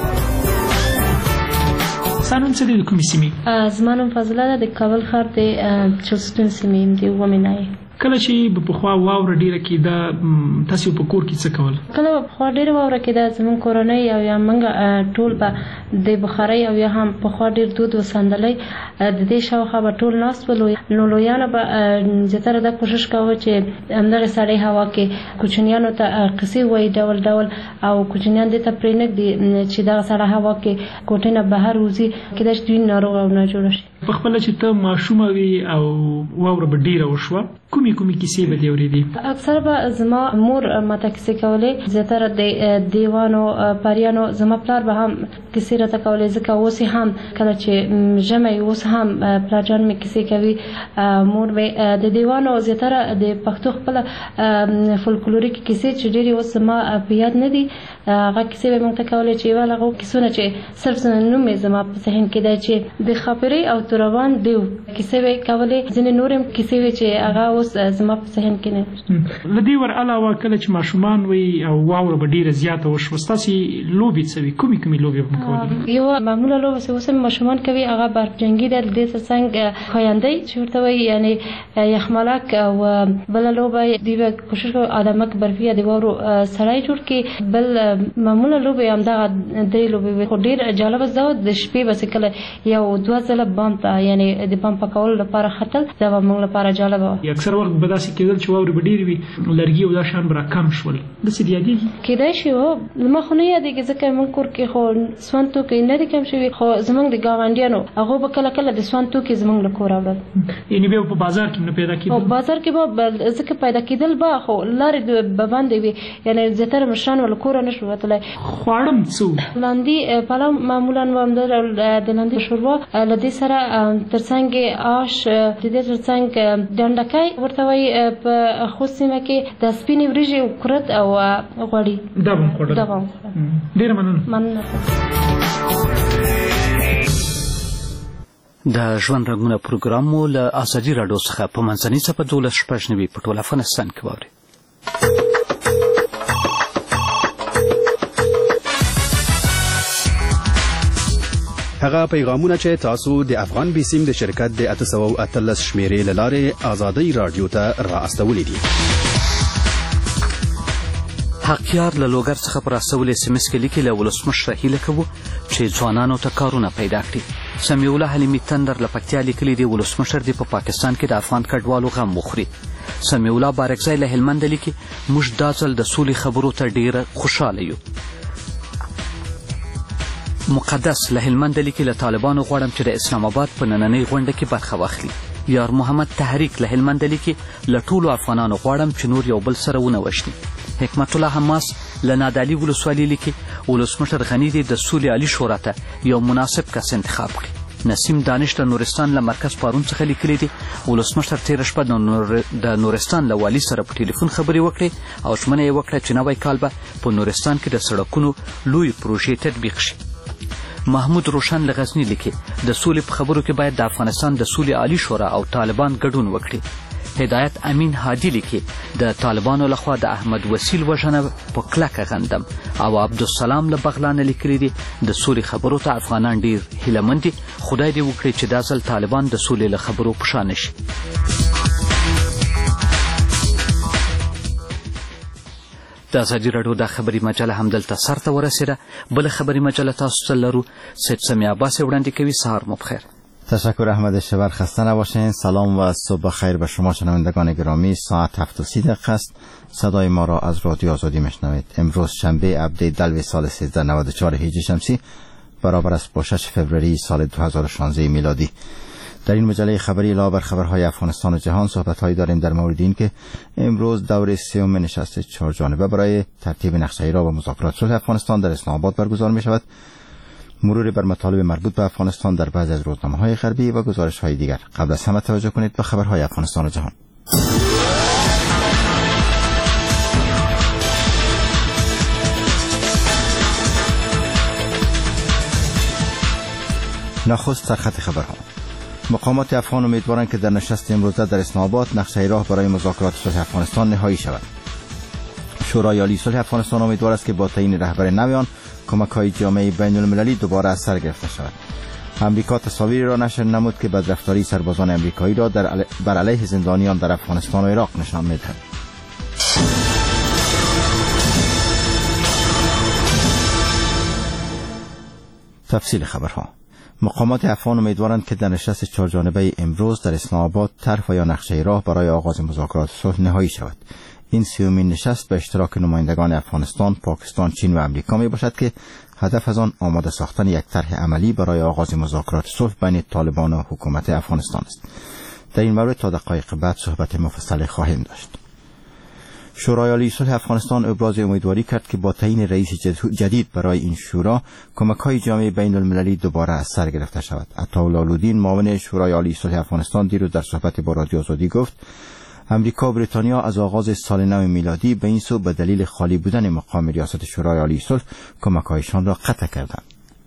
سانوم څه دی د کومې سیمې؟ زما نوم فضله ده، د کابل ښار د چلستون سیمې یم، د ومنای. کله چې په خوا واوره ډیره کېده تاسو په کور کې څه کول؟ کله په خوا ډیره واوره کېده زموږ کورنۍ او یا موږ ټول به د بخارۍ او یا هم په خوا ډیر دود وساندلی د دې شاوخوا به ټول ناست ولو نو لویانو به زیاتره دا کوشش کوه چې همدغې سړې هوا کې کوچنیانو ته قصې وایي ډول ډول او کوچنیان دې ته پرېنږدي چې دغه سړه هوا کې کوټې نه بهر وځي کېدای شي دوی ناروغه او ناجوړه شي. پخپله چې ته ماشومه وې او واوره به ډیره وشوه کومې کیسې به دې اورېدې؟ اکثر به زما مور ماته کیسې کولې، زیاتره د دیوانو پریانو. زما پلار به هم کیسې راته کولې ځکه اوس هم کله چې ژمی اوس هم پلارجان مې کیسې کوي. مور مې د دیوانو زیاتره د پښتو خپله فولکلوریک کیسې چې ډېرې اوس زما په یاد نه دي هغه کیسې به موږ ته کولې چې یوه هغه کیسونه چې صرف نوم یې زما په ذهن کې دی چې د خاپرۍ او توربان دیو کیسې به کولې. ځینې نور هم کیسې وې چې هغه اوس زما په ذهن کې نه. له دې ور علاوه کله چې ماشومان وي او واوره به ډیره زیاته وشوه ستاسې لوبې څه وي؟ کومې لوبې به کولې؟ یوه معموله لوبه چې اوس هم ماشومان کوي هغه برفجنګي ده، د دې ترڅنګ ښویندۍ چې ورته وایي یعنې یخمالک، او بله لوبه دوی به کوشش کوي ادمک برفي یا د واورو سړی جوړ کړي. بل معموله لوبې همدغه درې لوبې وي خو ډېر جالبه زده وه. د شپې به چې کله یو دوه ځله بام ته یعنې د بام پاکولو لپاره ختل دا به موږ لپاره جالبه وه. اکثر وخت به داسې کېدل چې واورې به ډېرې وي لرګي او دا شیان به راکم شول، داسې دې یادېږي؟ کېدای شي هو، زما خو نه یادېږي ځکه موږ کور کې خو سون توکي نه دي کم شوي، خو زموږ د ګاونډیانو هغوی به کله کله د سون توکي زموږ له کوره وړل. یعنې بیا په بازار کې نه پیدا کېدل؟ بازار کې به ځکه پیدا کېدل به خو لارې به بندې وي، یعنې زیاتره مشران به له کوره نه شو وتلی. خواړه هم څه وو؟ لاندي پلاو معمولا به همدا ډول د لاندي شوروا، له دې سره ترڅنګ آش، د دې ترڅنګ ډنډکی ورته وایي په خوست سیمه کې د سپینې وریژې کورت او غوړي. دا به هم خوړل؟ دا به هم خوړل. ډېره مننه. د ژوند رنګونه پروګرام مو له ازادي راډیو څخه په منځنۍ څپه 12:90 په ټول افغانستان کې واورئ. هغه پیغامونه چې تاسو د افغان بیسیم د شرکت د 813 شمیرې له لارې ازادي راډیو ته را استولې دي. حقیار له لوګر څخه پر استول SMS کې لیکي له ولسمشر هیله کوو چې ځوانانو ته کارونه پیدا کړي. سمیع الله حلیمي تندر له پکتیا لیکلي دی ولسمشر دی په پاکستان کې د افغان کډوالو غم مخوري. سمیع الله بارکزی له هلمند لیکي موږ دا ځل د سولې خبرو ته ډیره خوشاله یو. مقدس له هلمند لیکي له طالبانو غواړم چې د اسلام آباد په نننۍ غونډه کې برخه واخلي. یار محمد تحریک له هلمند لیکي له ټولو افغانانو غواړم چې نور یو بل سره ونه وشني. حکمت الله حماس له نادعلي ولسوالۍ لیکي ولسمشر غني دی د سولې عالي شورا ته یو مناسب کس انتخاب کړي. نسیم دانش د نورستان له مرکز پارون څخه لیکلی دی ولسمشر تېره شپه د نورستان له والي سره په ټلیفون خبرې وکړې او ژمنه یې وکړه چې نوی کال به په نورستان کې د سړکونو لوی پروژې تطبیق شي. محمود روشن له غزني لیکي د سولې په خبرو کې باید د افغانستان د سولې عالي شورا او طالبان ګډون وکړي. هدایت امین هادي لیکي د طالبانو لخوا د احمد وسیل وژنه په کلکه غندم او عبدالسلام له بغلان لیکلي دي د سولې خبرو ته افغانان ډیر هیلهمند دي خدای دې وکړي چې دا ځل طالبان د سولې له خبرو په شا نشي. د ازادي راډیو د خبري مجله همدلته سرته ورسېده. بل خبري مجله تاسو ته لرو. سید سمی عباس وړاندې کوي. سهار مو بخیر. تشکر احمد شبر، خسته نباشین. سلام و صبح خیر به شما شنوندگان گرامی. ساعت 7:30 است. صدای ما را از رادیو آزادی میشنوید. امروز شنبه عبده دلو سال 1394 هجری شمسی برابر است با 6 فوریه سال 2016 میلادی. در این مجله خبری علاوه بر خبرهای افغانستان و جهان صحبت‌هایی داریم در مورد این که امروز دوره سوم نشست 4 جانبه برای ترتیب نقشه راه و مذاکرات صلح افغانستان در اسلام آباد برگزار می‌شود. مرور بر مطالب مربوط به افغانستان در بعضی از روزنامه‌های غربی و گزارش‌های دیگر. قبل از همه توجه کنید به خبرهای افغانستان و جهان. نخست سرخط خبرها. مقامات افغان امیدوارند که در نشست امروزه در اسلام آباد نقشه راه برای مذاکرات صلح افغانستان نهایی شود. شورای عالی صلح افغانستان امیدوار است که با تعیین رهبر نو آن کمک‌های جامعه بین‌المللی دوباره از سر گرفته شود. امریکا تصاویری را نشر نمود که بدرفتاری سربازان امریکایی را بر علیه زندانیان در افغانستان و عراق نشان می‌دهد. تفصیل خبرها. مقامات افغان امیدوارند که در نشست 4 جانبه امروز در اسلام آباد طرح و یا نقشه راه برای آغاز مذاکرات صلح نهایی شود. این سومین نشست به اشتراک نمایندگان افغانستان، پاکستان، چین و امریکا می باشد که هدف از آن آماده ساختن یک طرح عملی برای آغاز مذاکرات صلح بین طالبان و حکومت افغانستان است. در این مورد تا دقایق بعد صحبت مفصل خواهیم داشت. شورای عالی صلح افغانستان ابراز امیدواری کرد که با تعیین رئیس جدید برای این شورا کمک‌های جامعه بین‌المللی دوباره از سر گرفته شود. عطاالله اولودین معاون شورای عالی صلح افغانستان دیروز در صحبت با رادیو آزادی گفت امریکا و بریتانیا از آغاز سال نو میلادی به این سو به دلیل خالی بودن مقام ریاست شورای عالی صلح کمک‌هایشان را قطع کردند.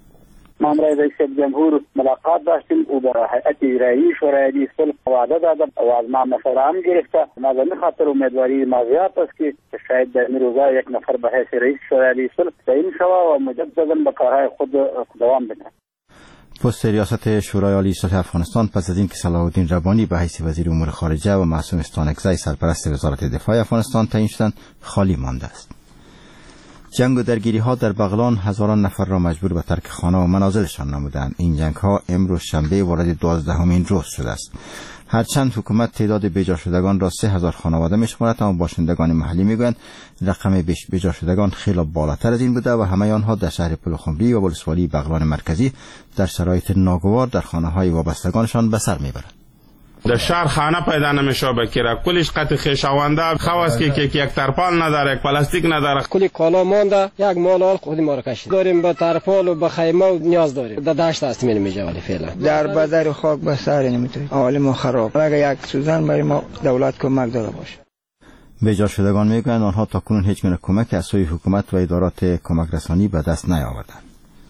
ما امروز رئیس جمهور ملاقات داشتیم او با هیئت اجرایی شورای عالی صلح وعده داد و از ما مشوره هم گرفته. ما به خاطر امیدواری ما زیاد است که شاید در این روزا یک نفر به حیث رئیس شورای عالی صلح تعیین شود و مجددا به کارهای خود دوام بده. پست ریاست شورای عالی صلح افغانستان پس از اینکه صلاح الدین ربانی به حیث وزیر امور خارجه و معصوم استانکزی سرپرست وزارت دفاع افغانستان تعیین شدند خالی مانده است. جنگ و درگیری ها در بغلان هزاران نفر را مجبور به ترک خانه و منازلشان نمودند. این جنگ ها امروز شنبه وارد 12مین روز شده است. هرچند حکومت تعداد بیجا شدگان را 3000 خانواده می‌شمارد، اما باشندگان محلی میگویند رقم بیجا شدگان خیلی بالاتر از این بوده و همه آنها در شهر پلخمری و ولسوالی بغلان مرکزی در شرایط ناگوار در خانه‌های وابستگانشان به سر میبرند. در شهر خانه پیدا نمیشه بکیره، کلش قطع خیشاونده خواست که یک ترپال نداره، یک پلاستیک نداره، کلی کالا مانده، یک مال خودی ما رو کشید داریم، به ترپال و به خیمه و نیاز داریم. در دشت است نمیشه ولی فعلا در بازار خاک به سر نمیتونیم، حال ما خراب. اگه یک سوزن برای ما دولت کمک داره باشه. بیجا شدگان میگویند آنها تاکنون هیچ گونه کمک از سوی حکومت و ادارات کمک رسانی به دست نیاوردند.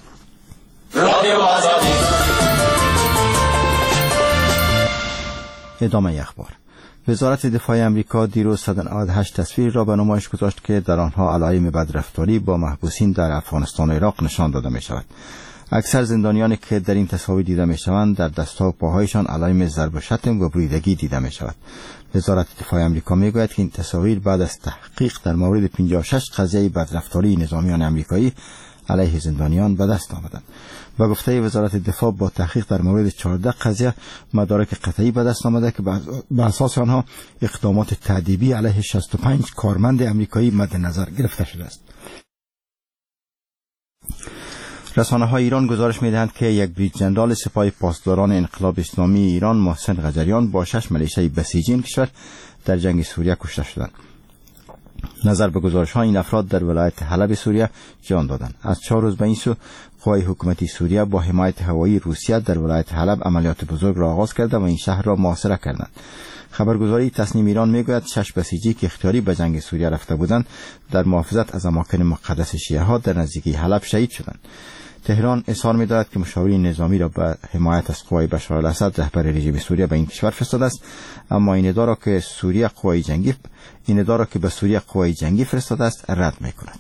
ادامه اخبار. وزارت دفاع امریکا دیروز 198 تصویر را به نمایش گذاشت که در آنها علائم بدرفتاری با محبوسین در افغانستان و عراق نشان داده می شود. اکثر زندانیانی که در این تصاویر دیده می شوند در دست و پاهایشان علائم ضرب و شتم و بریدگی دیده می شود. وزارت دفاع امریکا می گوید که این تصاویر بعد از تحقیق در مورد 56 قضیه بدرفتاری نظامیان امریکایی علیه زندانیان به دست آمدند. با گفته وزارت دفاع با تحقیق در مورد 14 قضیه مدارک قطعی به دست آمده که به اساس آنها اقدامات تأدیبی علیه 65 کارمند امریکایی مد نظر گرفته شده است. رسانه‌های ایران گزارش می‌دهند که یک بریگادیر ژنرال سپاه پاسداران انقلاب اسلامی ایران محسن قجریان با 6 ملیشه بسیجی کشور در جنگ سوریه کشته شدند. نظر به گزارش‌ها این افراد در ولایت حلب سوریه جان دادند. از 4 روز به این سو قوای حکومتی سوریه با حمایت هوایی روسیه در ولایت حلب عملیات بزرگ را آغاز کرده و این شهر را محاصره کردند. خبرگزاری تصنیم ایران میگوید 6 بسیجی که اختیاری به جنگ سوریه رفته بودند در محافظت از اماکن مقدس شیعه ها در نزدیکی حلب شهید شدند. تهران اظهار می‌دارد که مشاورین نظامی را به حمایت از قوای بشار الاسد رهبر رژیم سوریه به این کشور فرستاده است، اما این ادعا را که به سوریه قوای جنگی فرستاده است رد می‌کند.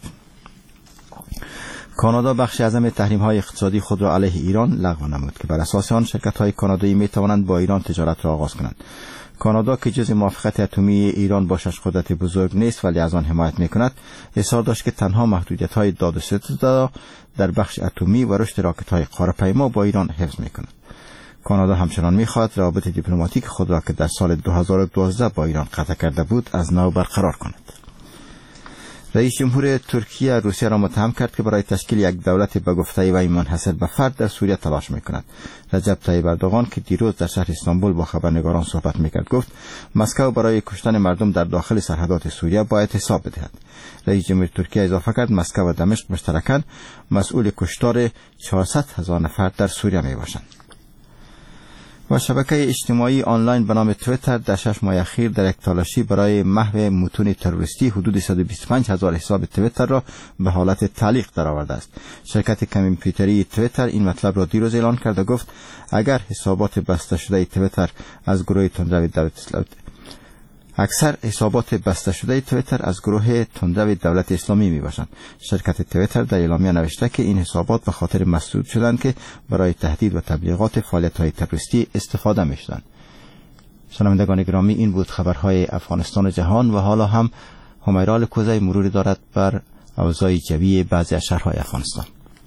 کانادا بخش اعظم تحریم‌های اقتصادی خود را علیه ایران لغو نمود که بر اساس آن شرکت‌های کانادایی می‌توانند با ایران تجارت را آغاز کنند. کانادا که جزء موافقت اتمی ایران با 6 قدرت بزرگ نیست ولی از آن حمایت می‌کند، اظهار داشت که تنها محدودیت‌های داد و ستد در بخش اتمی و رشد راکت‌های قاره‌پیما با ایران حفظ می‌کند. کانادا همچنان می‌خواهد روابط دیپلماتیک خود را که در سال 2012 با ایران قطع کرده بود از نو برقرار کند. رئیس جمهور ترکیه روسیه را متهم کرد که برای تشکیل یک دولت به گفته وی منحصر به فرد در سوریه تلاش می‌کند. رجب طیب اردوغان که دیروز در شهر استانبول با خبرنگاران صحبت می‌کرد گفت مسکو برای کشتن مردم در داخل سرحدات سوریه باید حساب بدهد. رئیس جمهور ترکیه اضافه کرد مسکو و دمشق مشترکاً مسئول کشتار 400,000 نفر در سوریه میباشند. و شبکه اجتماعی آنلاین به نام تویتر در 6 ماه اخیر در یک تلاشی برای محو متون تروریستی حدود 125,000 حساب تویتر را به حالت تعلیق درآورده است. شرکت کامپیوتری تویتر این مطلب را دیروز اعلان کرد و گفت اگر حسابات بسته شده تویتر از گروه تندرو دولت اسلامی اکثر حسابات بسته شده تویتر از گروه تندرو دولت اسلامی می باشند. شرکت تویتر در اعلامیه نوشته که این حسابات به خاطر مسدود شدند که برای تهدید و تبلیغات فعالیت‌های تروریستی استفاده می شدند. شنوندگان گرامی، این بود خبرهای افغانستان و جهان و حالا هم همیرا الکوزی مروری دارد بر اوضاع جوی بعضی از شهرهای افغانستان.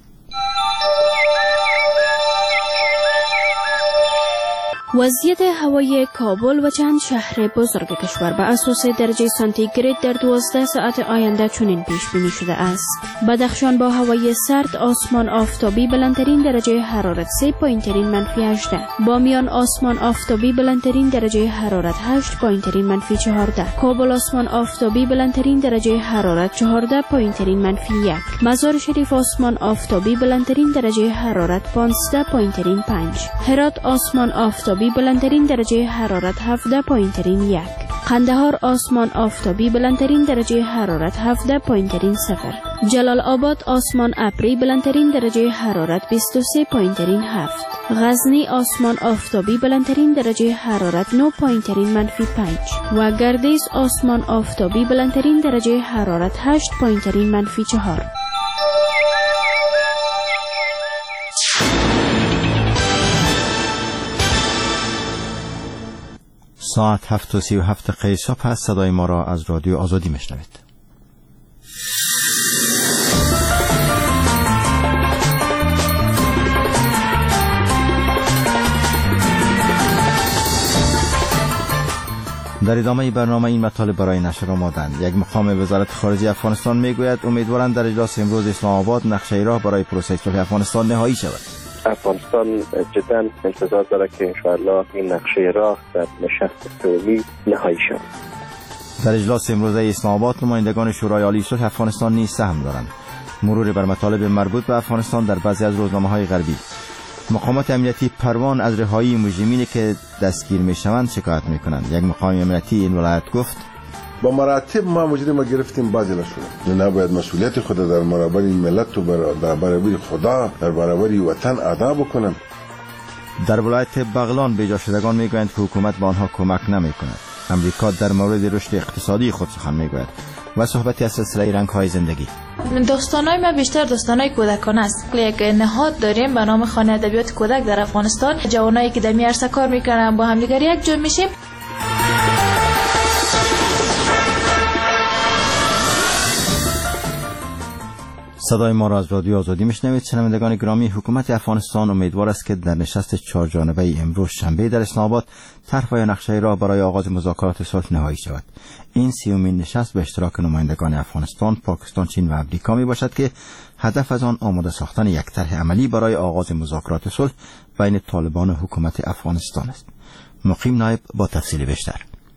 وضعیت هوای کابل و چند شهر بزرگ کشور به اساس درجه سانتیگراد در 12 ساعت آینده چنین پیش بینی شده است: بدخشان با هوای سرد، آسمان آفتابی، بلندترین درجه حرارت 3، پایینترین منفی 18. بامیان آسمان آفتابی، بلندترین درجه حرارت 8، پایینترین منفی 14. کابل آسمان آفتابی، بلندترین درجه حرارت 14، پایینترین منفی 1. مزار شریف آسمان آفتابی، بلندترین درجه حرارت 15، پایینترین 5. هرات آسمان آفتابی، بلندترین درجه حرارت 17، پایینترین 1. قندهار آسمان آفتابی، بلندترین درجه حرارت 17، پایینترین 0. جلال آباد آسمان ابری، بلندترین درجه حرارت 23، پایینترین 7. غزنی آسمان آفتابی، بلندترین درجه حرارت 9، پایینترین منفی 5. و گردیز آسمان آفتابی، بلندترین درجه حرارت 8، پایینترین منفی 4. ساعت 7:37 صبح هست. صدای ما را از رادیو آزادی میشنوید. در ادامه برنامه این مطالب برای نشر آمادند. یک مقام وزارت خارجه افغانستان میگوید امیدوارند در اجلاس امروز اسلام آباد نقشه راه برای پروسه صلح افغانستان نهایی شود. افغانستان جدا انتظار دارد که انشاءالله این نقشه راه در نشست دومی نهایی شود. در اجلاس امروزه اسلام آباد نمایندگان شورای عالی صلح افغانستان نیز سهم دارند. مرور بر مطالب مربوط به افغانستان در بعضی از روزنامه‌های غربی. مقامات امنیتی پروان از رهایی مجرمینی که دستگیر میشوند شکایت میکنند. یک مقام امنیتی این ولایت گفت با مراتب ما مجرم گرفتیم، بعضی نشدن. نباید مسئولیت خود در برابر ملت و در برابر خدا، در برابر وطن ادا بکنند. در ولایت بغلان بیجا شدگان میگویند که حکومت به آنها کمک نمیکند. امریکا در مورد رشد اقتصادی خود سخن میگوید. و صحبتی از سلسله رنگ‌های زندگی. داستان‌های ما بیشتر داستان‌های کودکانه است. یک نهاد داریم به نام خانه ادبیات کودک در افغانستان. جوانایی که در می عرصه کار میکنن با همدیگر یک جا میشیم. صدای ما را از رادیو آزادی میشنوید. شنوندگان گرامی، حکومت افغانستان امیدوار است که در نشست 4 جانبه امروز شنبه در اسلام آباد طرح و نقشه راه برای آغاز مذاکرات صلح نهایی شود. این 30مین نشست به اشتراک نمایندگان افغانستان، پاکستان، چین و امریکا می باشد که هدف از آن آماده ساختن یک طرح عملی برای آغاز مذاکرات صلح بین طالبان و حکومت افغانستان است. مقیم نایب با تفصیل بیشتر.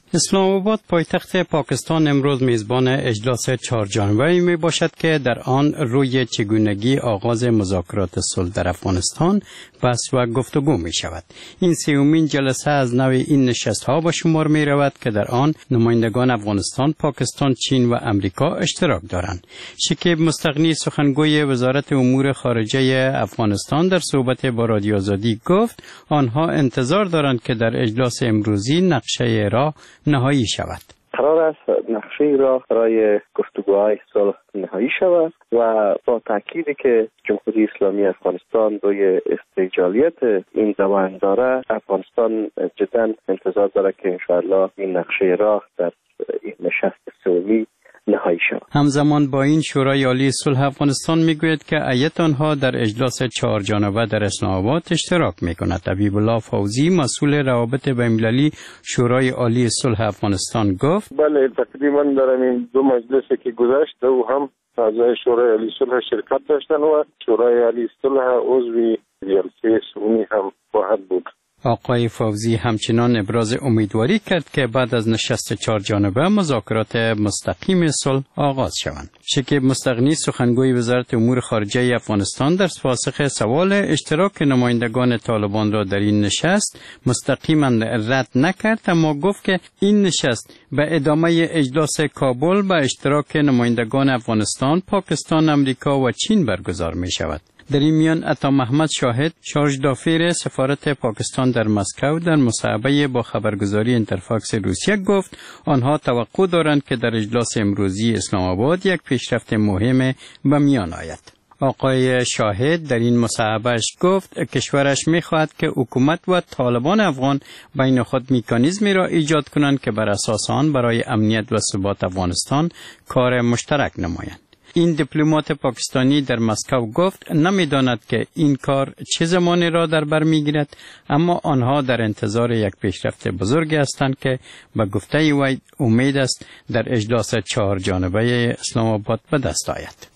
اسلام آباد پایتخت پاکستان امروز میزبان اجلاس 4 جانبه‌ای می باشد که در آن روی چگونگی آغاز مذاکرات صلح در افغانستان بحث و گفتگو می شود. این سومین جلسه از نوع این نشست‌ها به شمار می رود که در آن نمایندگان افغانستان، پاکستان، چین و امریکا اشتراک دارند. شکیب مستغنی سخنگوی وزارت امور خارجه افغانستان در صحبت با رادیو آزادی گفت آنها انتظار دارند که در اجلاس امروزی نقشه راه نهایی شود. قرار است نقشه راه برای گفتگوهای صلح نهایی شود و با تأکیدی که جمهوری اسلامی افغانستان روی استقلالیت این زبان داره، افغانستان جدا انتظار داره که انشاءالله این نقشه راه در این نشست سومی نهایی شود. همزمان با این شورای عالی صلح افغانستان میگوید که هیئت آنها در اجلاس 4 جانبه در اسلام آباد اشتراک میکند. حبیب الله فوزی مسئول روابط بین‌المللی شورای عالی صلح افغانستان گفت بله تقریبا در این دو مجلسی که گذشت او هم اعضای شورای عالی صلح شرکت داشتن و شورای عالی صلح عضو جلسه سومی هم خواهد بود. آقای فوزی همچنان ابراز امیدواری کرد که بعد از نشست 4 جانبه مذاکرات مستقیم صلح آغاز شوند. شکیب مستغنی سخنگوی وزارت امور خارجه افغانستان در پاسخ سوال اشتراک نمایندگان طالبان را در این نشست مستقیما رد نکرد، اما گفت که این نشست به ادامه اجلاس کابل با اشتراک نمایندگان افغانستان، پاکستان، امریکا و چین برگزار می شود. در این میان عطا محمد شاهد شارژ دافیر سفارت پاکستان در مسکو در مصاحبه با خبرگزاری اینترفاکس روسیه گفت آنها توقع دارند که در اجلاس امروزی اسلام آباد یک پیشرفت مهم به میان آید. آقای شاهد در این مصاحبهش گفت کشورش می‌خواهد که حکومت و طالبان افغان بین خود مکانیزمی را ایجاد کنند که بر اساس آن برای امنیت و ثبات افغانستان کار مشترک نمایند. این دیپلمات پاکستانی در مسکو گفت نمی‌داند که این کار چه زمانی را در بر می‌گیرد، اما آنها در انتظار یک پیشرفت بزرگ هستند که به گفته وی امید است در اجلاس 4 جانبه اسلام آباد به دست آید.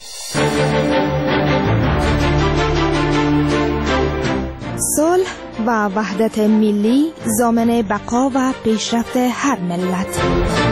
صلح و وحدت ملی ضامن بقا و پیشرفت هر ملت.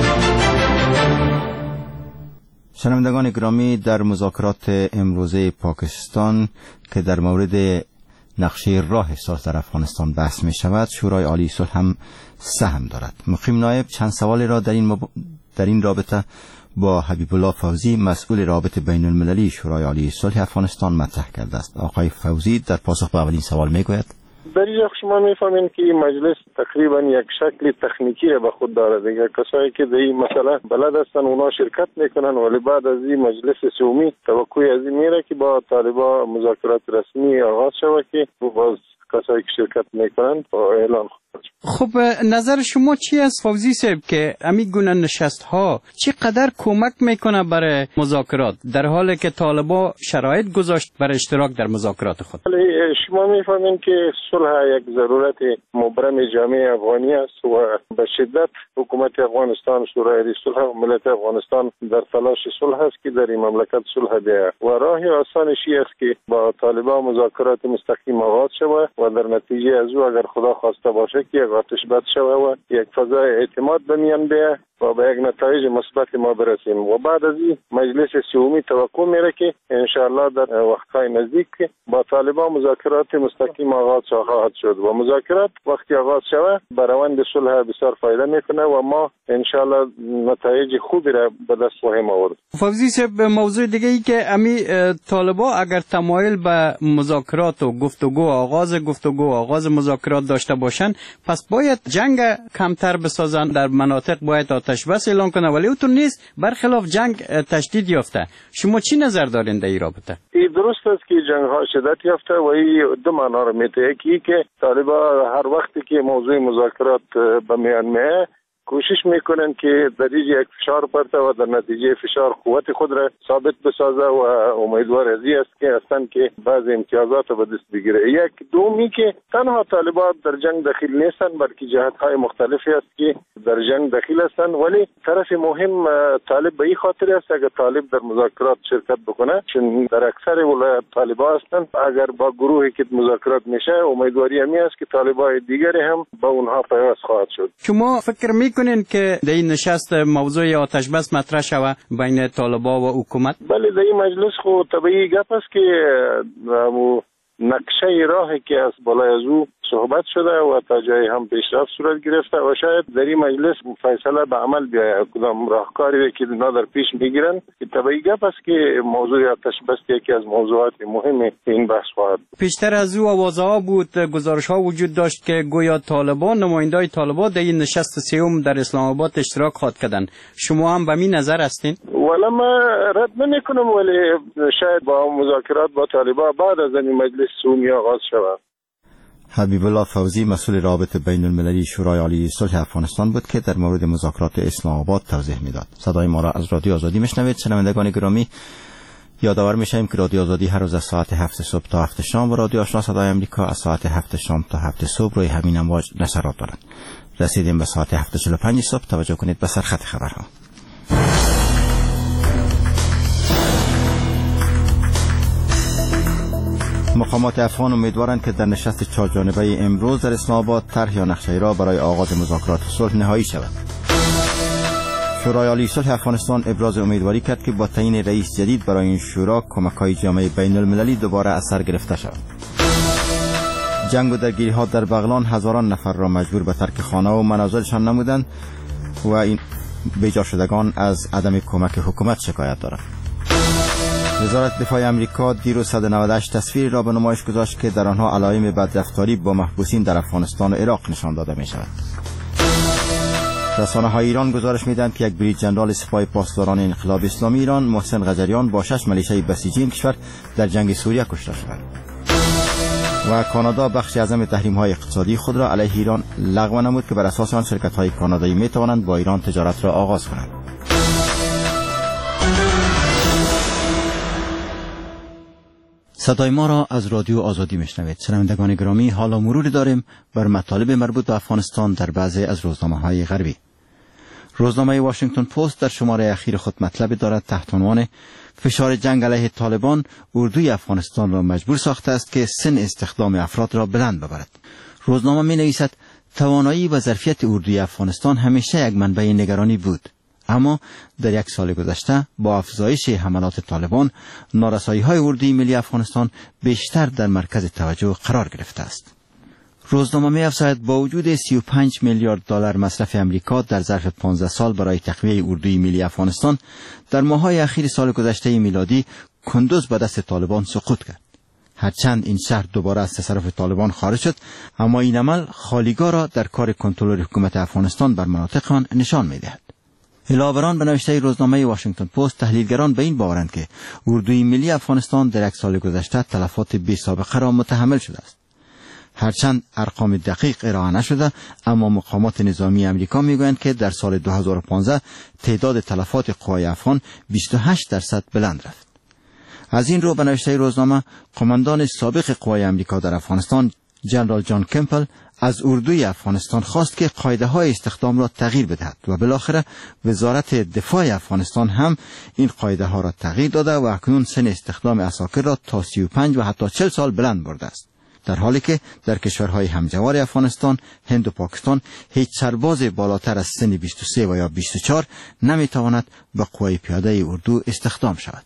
شنوندگان گرامی، در مذاکرات امروزه پاکستان که در مورد نقشه راه صلح در افغانستان بحث می شود، شورای عالی صلح هم سهم دارد. مقیم نایب چند سوالی را در این رابطه با حبیب الله فوزی مسئول روابط بین المللی شورای عالی صلح افغانستان مطرح کرده است. آقای فوزی در پاسخ به اولین سوال می گوید در اینجا شما میفهمین که این مجلس تقریبا یک شکل تکنیکی به خود داره دیگه. کسایی که در این مسئله بلد هستن اونا شرکت میکنن، ولی بعد از این مجلس سومی توقع از این میره که با طالبا مذاکرات رسمی آغاز شود که باز کسایی که شرکت میکنن با اعلان. خب نظر شما چی است فوزی صاحب که همین گونه نشست ها چقدر کمک میکنه برای مذاکرات در حالی که طالبا شرایط گذاشت برای اشتراک در مذاکرات خود؟ شما میفهمین که صلح یک ضرورت مبرم جامعه افغانی است و به شدت حکومت افغانستان، شورای عالی صلح و ملت افغانستان در تلاش صلح است که در این مملکت صلح بیاید و راه آسانش است که با طالبا مذاکرات مستقیم آغاز شود و در نتیجه از او اگر خدا خواسته باشه که یک آتش بس شود و یک فضای اعتماد به میان بیاید و به یک نتایج مثبت ما برسیم و بعد از این مجلس سومی توقع میره که انشاءالله در وقتهای نزدیک با طالبان مذاکرات مستقیم آغاز خواهد شد و مذاکرات وقتی آغاز شود به روند صلح بسیار فایده میکنه و ما انشاءالله نتایج خوبی را به دست خواهیم آورد. فوزی صاحب، موضوع دیگه ای که طالبان اگر تمایل به مذاکرات و آغاز مذاکرات داشته باشند، پس باید جنگ کمتر بسازند، در مناطق باید آتش بس اعلان کنه، ولی اونطور نیست، برخلاف جنگ تشدید یافته. شما چی نظر دارین در این رابطه؟ این درست است که جنگ ها شدت یافته و این دو معنا را میده. یکی که طالبان هر وقتی که موضوع مذاکرات به میان میاد کوشش میکنن که در یک فشار پرته و در نتیجه فشار قوت خود را ثابت بسازه و امیدوار از این است که اصلا که بعض امتیازات را به دست بگیره. یک دومی که تنها طالبان در جنگ دخیل نیستن، بلکه جهت‌های مختلفی است که در جنگ دخیل هستند، ولی طرف مهم طالب به این خاطر است اگر طالب در مذاکرات شرکت بکنه، چون در اکثر ولایات طالبان هستند، اگر با گروهی که مذاکرات میشه امیدواری همی است که طالبان دیگری هم با اونها پیوست خواهد شد. شما فکر میکنین که در این نشست موضوع آتش بس مطرح شود بین طالبان و حکومت؟ بله، در این مجلس خود طبیعی گپ است که نقشه راهی که از بالای از او صحبت شده و تا جایی هم پیشرفت صورت گرفته و شاید در این مجلس فیصله به عمل بیاید کدام راهکاری که اینا در پیش میگیرن که طبیعی گپ است که موضوع آتش بس یکی از موضوعات مهم این بحث خواهد. پیشتر از او آوازها بود، گزارش ها وجود داشت که گویا طالبان، نمایندای طالبان در این نشست سوم در اسلام آباد اشتراک خواهد کردن. شما هم به این نظر هستین؟ ولی من رد نمیکنم، ولی شاید با مذاکرات با طالبان بعد از این مجلس سومی آغاز شود. حبیب الله فوزی مسئول رابط بین المللی شورای عالی صلح افغانستان بود که در مورد مذاکرات اسلام آباد توضیح میداد. صدای ما را از رادیو آزادی میشنوید. شنوندگان گرامی، یادآور میشیم که رادیو آزادی هر روز از ساعت 7 صبح تا 7 شام و رادیو آشنا صدای آمریکا از ساعت 7 شام تا 7 صبح روی همین امواج نشرات دارند. رسیدیم به ساعت 7:45 صبح. توجه کنید به سرخط خبرها. مقامات افغان امیدوارند که در نشست 4 جانبه امروز در اسلام آباد طرح یا نقشه را برای آغاز مذاکرات صلح نهایی شود. شورای عالی صلح افغانستان ابراز امیدواری کرد که با تعیین رئیس جدید برای این شورا کمک‌های جامعه بین المللی دوباره از سر گرفته شود. جنگ و درگیری‌ها در بغلان هزاران نفر را مجبور به ترک خانه و منازلشان نمودند و این بیجا شدگان از عدم کمک حکومت شکایت دارند. وزارت دفاع آمریکا دیروز 198 تصویر را به نمایش گذاشت که در آنها علائم بدرفتاری با محبوسین در افغانستان و عراق نشان داده می شود. رسانه‌های ایران گزارش می‌دهند که یک بریج ژنرال سپاه پاسداران انقلاب اسلامی ایران محسن غجریان با 6 ملیشه بسیجی این کشور در جنگ سوریه کشته شدند. و کانادا بخش اعظم تحریم‌های اقتصادی خود را علیه ایران لغو نمود که بر اساس آن شرکت‌های کانادایی می‌توانند با ایران تجارت را آغاز کنند. صدای ما را از رادیو آزادی میشنوید. شنوندگان گرامی، حالا مروری داریم بر مطالب مربوط به افغانستان در بعضی از روزنامه‌های غربی. روزنامه واشنگتن پست در شماره اخیر خود مطلب دارد تحت عنوان فشار جنگ علیه طالبان اردوی افغانستان را مجبور ساخته است که سن استخدام افراد را بلند ببرد. روزنامه می نویسد توانایی و ظرفیت اردوی افغانستان همیشه یک منبع نگرانی بود، اما در 1 سال گذشته با افزایش حملات طالبان نارسایی‌های اردوی ملی افغانستان بیشتر در مرکز توجه قرار گرفته است. روزنامه می‌افزاید با وجود 35 میلیارد دلار مصرف امریکا در ظرف 15 سال برای تقویه اردوی ملی افغانستان، در ماه‌های اخیر سال گذشته میلادی کندوز به دست طالبان سقوط کرد. هرچند این شهر دوباره از تصرف طالبان خارج شد، اما این عمل خالیگاه را در کار کنترل حکومت افغانستان بر مناطق آن نشان می‌دهد. علاوه بر آن به نوشته روزنامه واشنگتن پست، تحلیلگران به این باورند که اردوی ملی افغانستان در 1 سال گذشته تلفات بی سابقه را متحمل شده است. هرچند ارقام دقیق ارائه نشده، اما مقامات نظامی امریکا میگویند که در سال 2015 تعداد تلفات قوای افغان 28% بلند رفت. از این رو به نوشته روزنامه، قماندان سابق قوای امریکا در افغانستان جنرال جان کمپل از اردوی افغانستان خواست که قاعده‌های استخدام را تغییر بدهد و بالاخره وزارت دفاع افغانستان هم این قاعده‌ها را تغییر داده و اکنون سن استخدام عساکر را تا 35 و حتی 40 سال بلند برده است، در حالی که در کشورهای همجوار افغانستان، هند و پاکستان هیچ سرباز بالاتر از سن 23 و یا 24 نمیتواند به قوای پیاده اردو استخدام شود.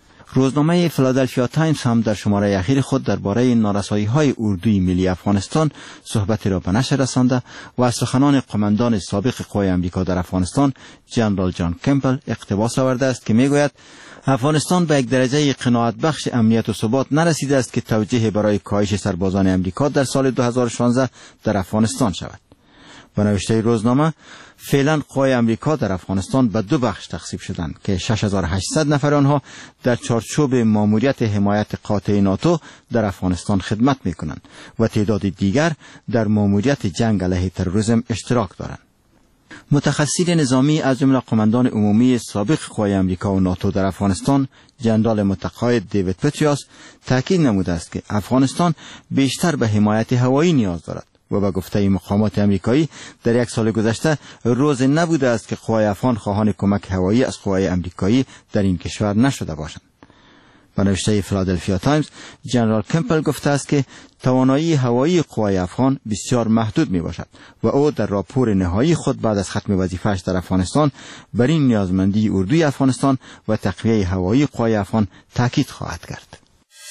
روزنامه فیلادلفیا تایمز هم در شماره اخیر خود درباره نارسایی‌های اردوی ملی افغانستان صحبتی را به نشر رسانده و از سخنان قماندان سابق قوای امریکا در افغانستان جنرال جان کمپل اقتباس آورده است که میگوید افغانستان به یک درجه قناعت بخش امنیت و ثبات نرسیده است که توجه برای کاهش سربازان امریکا در سال 2016 در افغانستان شود. به نوشته روزنامه، فعلا قوای امریکا در افغانستان به 2 بخش تقسیم شدند که 6800 نفر آنها در چارچوب ماموریت حمایت قاطع ناتو در افغانستان خدمت می‌کنند و تعداد دیگر در ماموریت جنگ علیه تروریسم اشتراک دارند. متخصصین نظامی از جمله قماندان عمومی سابق قوای امریکا و ناتو در افغانستان جنرال متقاعد دیوید پتریوس تاکید نموده است که افغانستان بیشتر به حمایت هوایی نیاز دارد و به گفته مقامات امریکایی در 1 سال گذشته روز نبوده است که قوای افغان خواهان کمک هوایی از قوای امریکایی در این کشور نشده باشند. به نوشته فیلادلفیا تایمز، جنرال کمپل گفته است که توانایی هوایی قوای افغان بسیار محدود می باشد و او در راپور نهایی خود بعد از ختم وظیفه‌اش در افغانستان بر این نیازمندی اردوی افغانستان و تقویه هوایی قوای افغان تاکید خواهد کرد.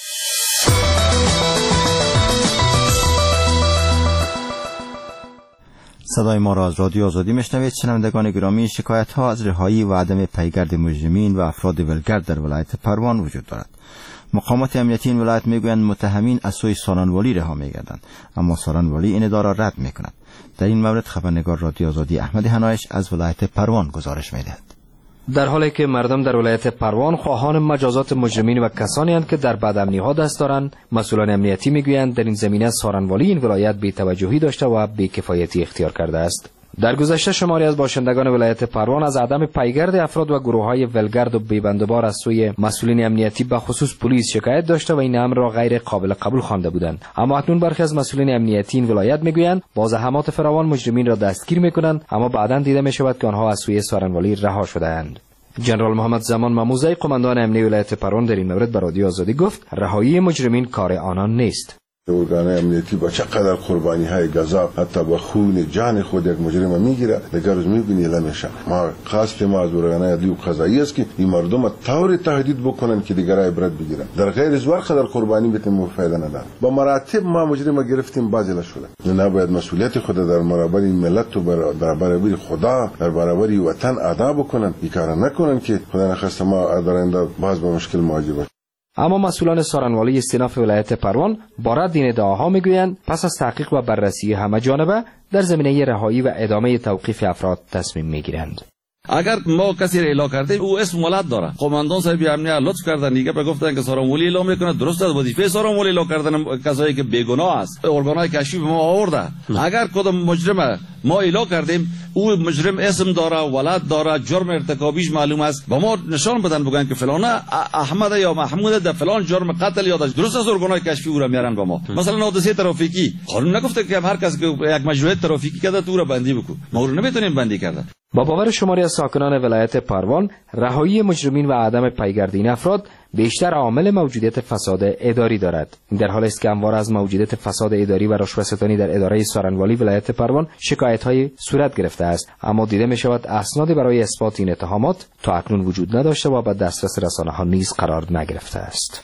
صدای ما را از رادیو آزادی میشنوید. شنوندگان گرامی، شکایت ها از رهایی و عدم پیگرد مجرمین و افراد ولگرد در ولایت پروان وجود دارد. مقامات امنیتی این ولایت میگویند متهمین از سوی سارانوالی رها میگردند، اما سارانوالی این ادعا را رد میکند. در این مورد خبرنگار رادیو آزادی احمد حنایش از ولایت پروان گزارش میدهد. در حالی که مردم در ولایت پروان خواهان مجازات مجرمین و کسانی هستند که در بدامنی‌ها دست دارند، مسئولان امنیتی میگویند در این زمینه سارانوالی این ولایت بی‌توجهی داشته و بی‌کفایتی اختیار کرده است. در گذشته شماری از باشندگان ولایت پروان از عدم پیگرد افراد و گروه‌های ولگرد و بی‌بندوبار از سوی مسئولین امنیتی به خصوص پلیس شکایت داشته و این امر را غیر قابل قبول خوانده بودند. اما اکنون برخی از مسئولین امنیتی این ولایت میگویند با زحمات فراوان مجرمین را دستگیر میکنند، اما بعداً دیده میشود که آنها از سوی سارانوالی رها شده‌اند. جنرال محمد زمان ماموزی، قماندان امنیتی ولایت پروان، در این مورد به رادیو آزادی گفت رهایی مجرمین کار آنان نیست. ارگان امنیتی با چقدر قربانی های گذاب حتی با خون جان خود یک مجرم میگیره، دیگر روز میبینی لمیشه. ما خواست ما از ارگان عدلی و قضایی است که این مردم طوری تهدید بکنن که دیگر عبرت بگیرن. در غیر از قدر قربانی بتیم فایده نداره. با مراتب ما مجرم گرفتیم بازی شده. نباید مسئولیت خود در برابر این ملت و در برابر خدا، در برابر وطن ادا بکنن. این کارا نکنن که خدا نخواسته ما در آینده باز به مشکل مواجه باشیم. اما مسئولان سارانوالی استیناف ولایت پروان با رد این ادعاها میگویند پس از تحقیق و بررسی همه جانبه در زمینه رهایی و ادامه توقیف افراد تصمیم میگیرند. اگر ما کسی را اعلام کردیم او اسم ولایت داره. قماندان صاحب امنیت لطف کردن دیگه گفتن که سارانوالی اعلام میکنه، درست است، وظیفه سارانوالی اعلام کردن کسایی که بیگناه است. ارگانهای کشفی به ما آورده. اگر کدام مجرم ما اعلام کردیم او مجرم اسم داره، ولایت داره، جرم ارتکابیش معلوم است، با ما نشان بدن بگن که فلانه احمد یا محمود در فلان جرم قتل یادش، درست است، ارگانهای کشفی او را میارن با ما. مثلا حادثه ترافیکی قانون نگفته که هر کس که یک مجروحیت ترافیکی کرده تو را بندی بکن، ما رو نمیتونیم بندی کرده. با باور شماری از ساکنان ولایت پروان، رهایی مجرمین و عدم پیگرد این افراد بیشتر عامل موجودیت فساد اداری دارد. این در حالی است که همواره از موجودیت فساد اداری و رشوه‌ستانی در اداره سارانوالی ولایت پروان شکایت‌های صورت گرفته است، اما دیده می‌شود اسنادی برای اثبات این اتهامات تا اکنون وجود نداشته و به دسترس رسانه‌ها نیز قرار نگرفته است.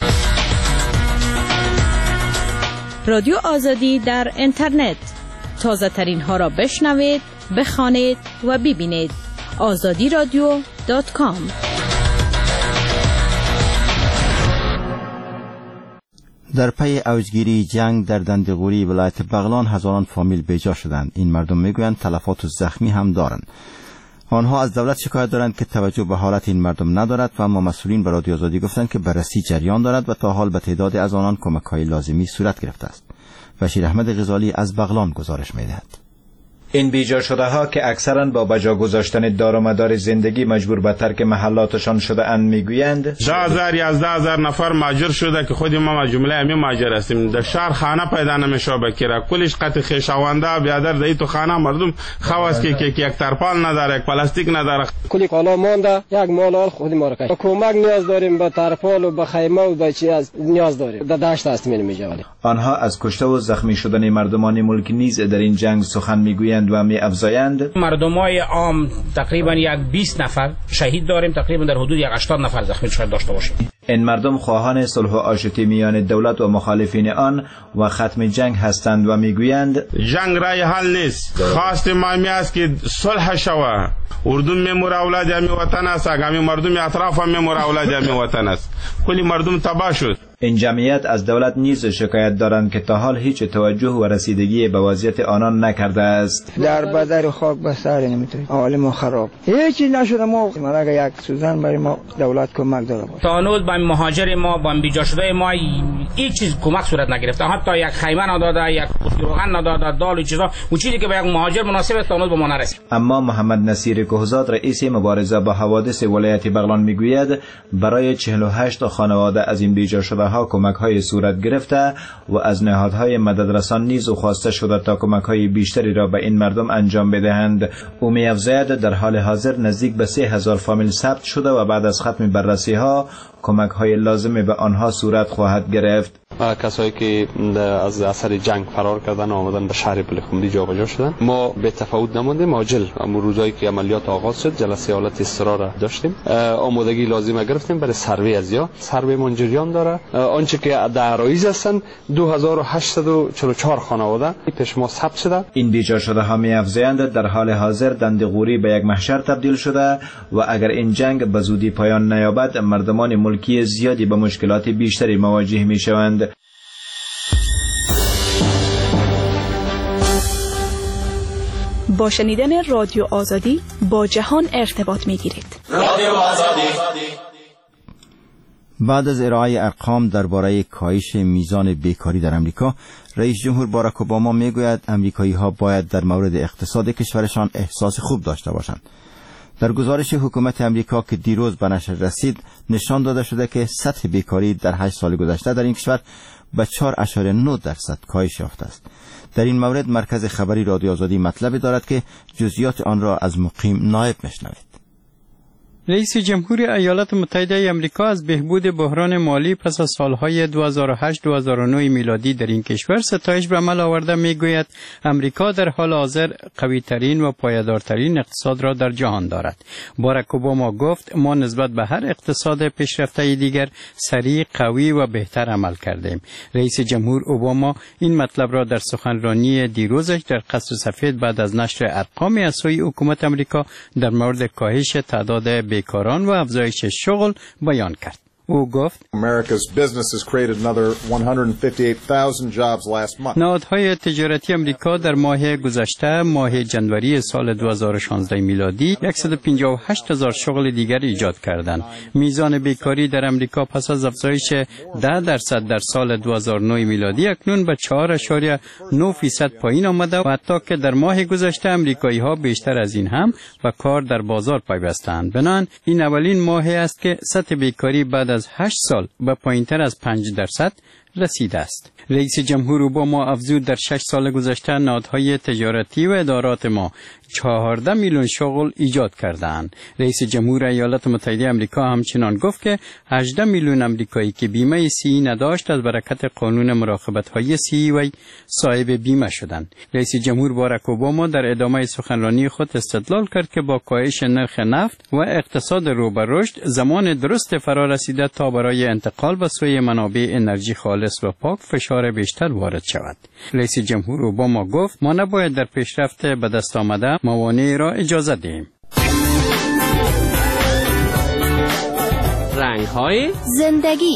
رادیو آزادی در اینترنت، تازه ترین ها را بشنوید، بخوانید و ببینید. azadiradio.com. در پی اوجگیری جنگ در دندقوری ولایت بغلان هزاران فامیل بیجا شدند. این مردم میگویند تلفات و زخمی هم دارند. آنها از دولت شکایت دارند که توجه به حالت این مردم ندارد و اما مسئولین به رادیو آزادی گفتند که بررسی جریان دارد و تا حال به تعداد از آنان کمک‌های لازمی صورت گرفته است. بشیر احمد غزالی از بغلان گزارش می‌دهد. این بیجا شده ها که اکثرا با بجا گذاشتن دار و مدار زندگی مجبور به ترک محلاتشان شده اند میگویند 10,000 11,000 نفر مهاجر شده که خود ما جمله همین مهاجر هستیم. در شهر خانه پیدا نمیشه بکیره، کلش قطع خویشاونده بیادر دی تو خانه مردم خواست که یک ترپال نداره، یک پلاستیک نداره، کلی کالا مونده، یک مال خود ما را کش. کمک نیاز داریم، به ترپال و به خیمه و به چی از نیاز داریم. در دشت هستیم میجوالیم. آنها از کشته و زخمی شدن مردمان ملک نیز در این جنگ سخن میگویند و می افزایند. مردمای عام تقریبا یک 20 نفر شهید داریم، تقریبا در حدود یک 80 نفر زخمی شده داشته باشیم. این مردم خواهان صلح و آشتی میان دولت و مخالفین آن و ختم جنگ هستند و میگویند جنگ رای حل نیست. خواست ما می است که صلح شود. اردن میمور اولاد همی وطن است، اگه مردم اطراف هم میمور اولاد همی وطن است. کلی مردم تباه شد. این جمعیت از دولت نیز شکایت دارند که تا حال هیچ توجه و رسیدگی به وضعیت آنان نکرده است. در بدر خاک به سر نمیتونیم، حال ما خراب، هیچی نشده. ما اگه یک سوزن برای ما دولت کمک داره باشه. تا هنوز با مهاجر ما، با بیجا شده ما هیچ چیز کمک صورت نگرفته. حتی یک خیمه نداده، یک روغن نداده، دال و چیزا، اون چیزی که به یک مهاجر مناسب است تا هنوز به ما نرسید. اما محمد نصیر کهزاد رئیس مبارزه با حوادث ولایت بغلان میگوید برای 48 خانواده از این بیجا شده کشورها کمک‌های صورت گرفته و از نهادهای مددرسان نیز خواسته شده تا کمک‌های بیشتری را به این مردم انجام بدهند. او می‌افزاید در حال حاضر نزدیک به 3000 فامیل ثبت شده و بعد از ختم بررسی‌ها کمک‌های لازم به آنها صورت خواهد گرفت. کسایی که از اثر جنگ فرار کردن و آمدن به شهر پلخمری جابجا شدن، ما به تفاوت نماندیم. عاجل امروز روزایی که عملیات آغاز شد جلسه حالت استقرار داشتیم، آمادگی لازم گرفتیم برای سروی از یا سروی منجریان داره. آنچه که در رئیس هستن 2844 خانواده پیش ما ثبت شده. این بیجا شده ها می‌افزایند در حال حاضر دندقوری به یک محشر تبدیل شده و اگر این جنگ به زودی پایان نیابد مردمان ملکی زیادی به مشکلات بیشتری مواجه می‌شوند. با شنیدن رادیو آزادی با جهان ارتباط می‌گیرید. رادیو آزادی. بعد از ارائه ارقام درباره کاهش میزان بیکاری در امریکا، رئیس جمهور باراک اوباما میگوید امریکایی‌ها باید در مورد اقتصاد کشورشان احساس خوب داشته باشند. در گزارش حکومت امریکا که دیروز به نشر رسید، نشان داده شده که سطح بیکاری در 8 سال گذشته در این کشور به 4.9% کاهش یافته است. در این مورد مرکز خبری رادیو آزادی مطلبی دارد که جزئیات آن را از مقیم نایب میشنوید. رئیس جمهور ایالات متحده آمریکا از بهبود بحران مالی پس از سالهای 2008-2009 میلادی در این کشور ستایش به عمل آورده میگوید امریکا در حال حاضر قوی‌ترین و پایدارترین اقتصاد را در جهان دارد. باراک اوباما گفت ما نسبت به هر اقتصاد پیشرفته دیگر سریع، قوی و بهتر عمل کردیم. رئیس جمهور اوباما این مطلب را در سخنرانی دیروزش در قصر سفید بعد از نشر ارقام از سوی حکومت امریکا در مورد کاهش تعداد بیکاران و افزایش شغل بیان کرد. او گفت نهادهای تجارتی امریکا در ماه گذشته ماه جنوری سال 2016 میلادی 158,000 شغل دیگر ایجاد کردند. میزان بیکاری در امریکا پس از افزایش 10% در سال 2009 میلادی اکنون به 4.9% پایین آمده و حتی که در ماه گذشته امریکایی ها بیشتر از این هم و کار در بازار پیوستند. بنابراین این اولین ماه است که سطح بیکاری بعد از 8 سال به پایینتر از 5% رسیده است. رئیس جمهور اوباما افزود در 6 سال گذشته نهادهای تجارتی و ادارات ما 14 میلیون شغل ایجاد کردند. رئیس جمهور ایالات متحده آمریکا همچنان گفت که 18 میلیون آمریکایی که بیمه صحی نداشت از برکت قانون مراقبت‌های صحی و صاحب بیمه شدند. رئیس جمهور باراک اوباما در ادامه سخنرانی خود استدلال کرد که با کاهش نرخ نفت و اقتصاد رو به رشد زمان درست فرا رسیده تا برای انتقال به سوی منابع انرژی خالص و پاک فشار بیشتر وارد شود. رئیس جمهور اوباما گفت ما نباید در پیشرفت به دست آمده موانع را اجازه دهیم. رنگ‌های زندگی.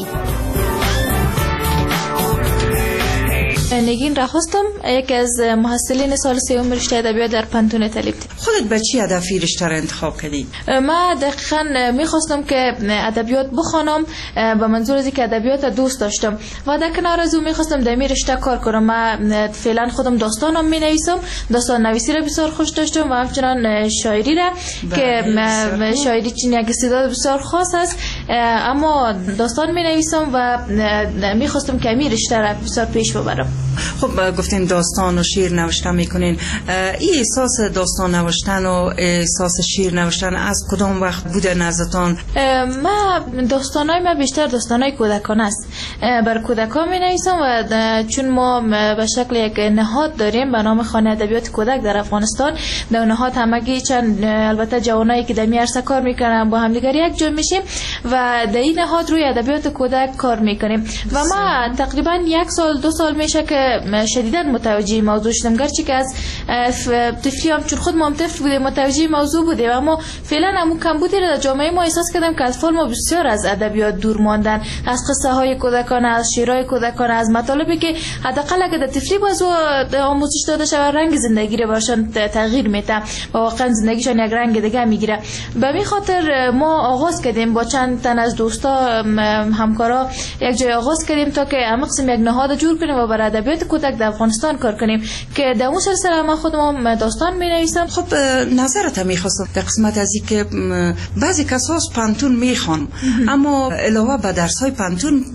نگین رخواستم یکی از محصلین سال سوم رشته ادبیات در پانتون تلیب. خودت به چی هدفی رشته را انتخاب کردی؟ ما دقیقاً می‌خواستم که ادبیات بخوانم به منظور از اینکه ادبیات دوست داشتم و در کنار از اون می‌خواستم در این رشته کار کنم. ما فعلا خودم داستانم می‌نویسم، داستان نویسی را بسیار خوش داشتم و همچنان شاعری را که شاعری چین یک استعداد بسیار خاص است، اما داستان می‌نویسم و می‌خواستم که این رشته را بسیار پیش ببرم. خب گفتین داستان و شعر نوشتن میکنین، این احساس داستان نوشتن و احساس شعر نوشتن از کدام وقت بوده نزدتان؟ ما داستانای ما بیشتر داستانای کودکانه است. بر کودکان می نویسم و چون ما به شکل یک نهاد داریم به نام خانه ادبیات کودک در افغانستان، در نهاد همگی چند البته جوانایی که در می عرصه کار میکنن با هم دیگر یک جمع میشیم و در این نهاد روی ادبیات کودک کار میکنیم و ما تقریبا 1 سال 2 سال میشه که شدیداً متوجه موضوع شدم، گرچه که از طفلی هم چون خود ما هم طفل بودیم متوجه موضوع بودیم، اما فعلا همون کمبودی را در جامعه ما احساس کردم که اطفال ما بسیار از ادبیات دور ماندن، از قصه های کودکانه، از شعرهای کودکانه، از مطالبی که حداقل اگه در طفلی باز آموزش داده شود رنگ زندگی را براشون تغییر میده و واقعا زندگیشون یک رنگ دیگه میگیره. به همین خاطر ما آغاز کردیم با چند تن از دوستا همکارا یک جای آغاز کردیم تا که همقسم یک نهاد جور کنیم و بر ادبیات کودک در افغانستان کار کنیم که در اون سلسله من خودم داستان می‌نویسم. خب نظرت می‌خواستم در قسمت از اینکه بعضی کساس پانتون میخوان اما علاوه به درس‌های پانتون دیگه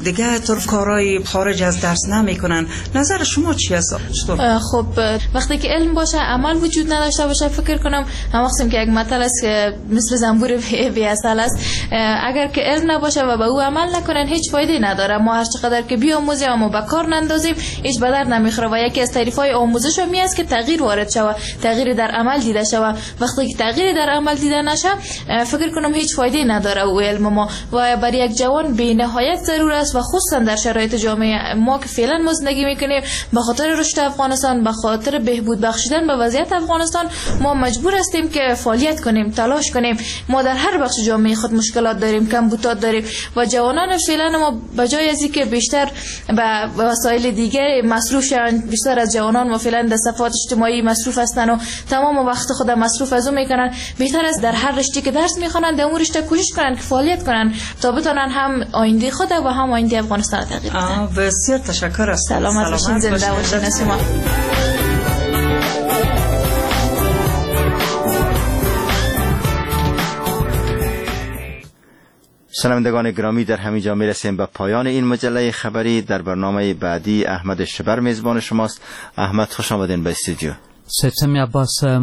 چطور کارهای خارج از درس نمیکنن. نظر شما چی است؟ خب وقتی که علم باشه عمل وجود نداشته باشه، فکر کنم هم وقتی که یک مطلب است که مثل زنبور بی اصل است، اگر که علم نباشه و به او عمل نکنن هیچ فایده نداره. ما هر چقدر که بیاموزیم اما به کار نندازیم هیچ به درد نمیخوره و یکی از تعریف‌های آموزش می است که تغییر وارد شود، تغییر در عمل دیده شود. وقتی که تغییر در عمل دیده نشه فکر کنم هیچ فایده نداره او علم ما و برای یک جوان بی نهایت ضرور است و خصوصا در شرایط جامعه ما که فعلا ما زندگی میکنیم به خاطر رشد افغانستان، به خاطر بهبود بخشیدن به وضعیت افغانستان ما مجبور هستیم که فعالیت کنیم، تلاش کنیم. ما در هر بخش جامعه خود مشکلات داریم، کمبودات داریم و جوانان فعلا ما بجای از اینکه بیشتر به وسایل دیگه مصروف شوند، بیشتر از جوانان ما فعلا در صفحات اجتماعی مصروف هستن و تمام وقت خود مصروف از اون میکنن. بهتر است در هر رشته که درس میخوانند در اون رشته کوشش کنن که فعالیت کنن تا بتونن هم آینده خود و هم آینده افغانستان تغییر بدن. بسیار تشکر است. سلامت باشین، زنده باشین شما. شنوندگان گرامی، در همین جا میرسیم به پایان این مجله خبری. در برنامه بعدی احمد شبر میزبان شماست. احمد خوش آمدین به استودیو. سپتمی عباس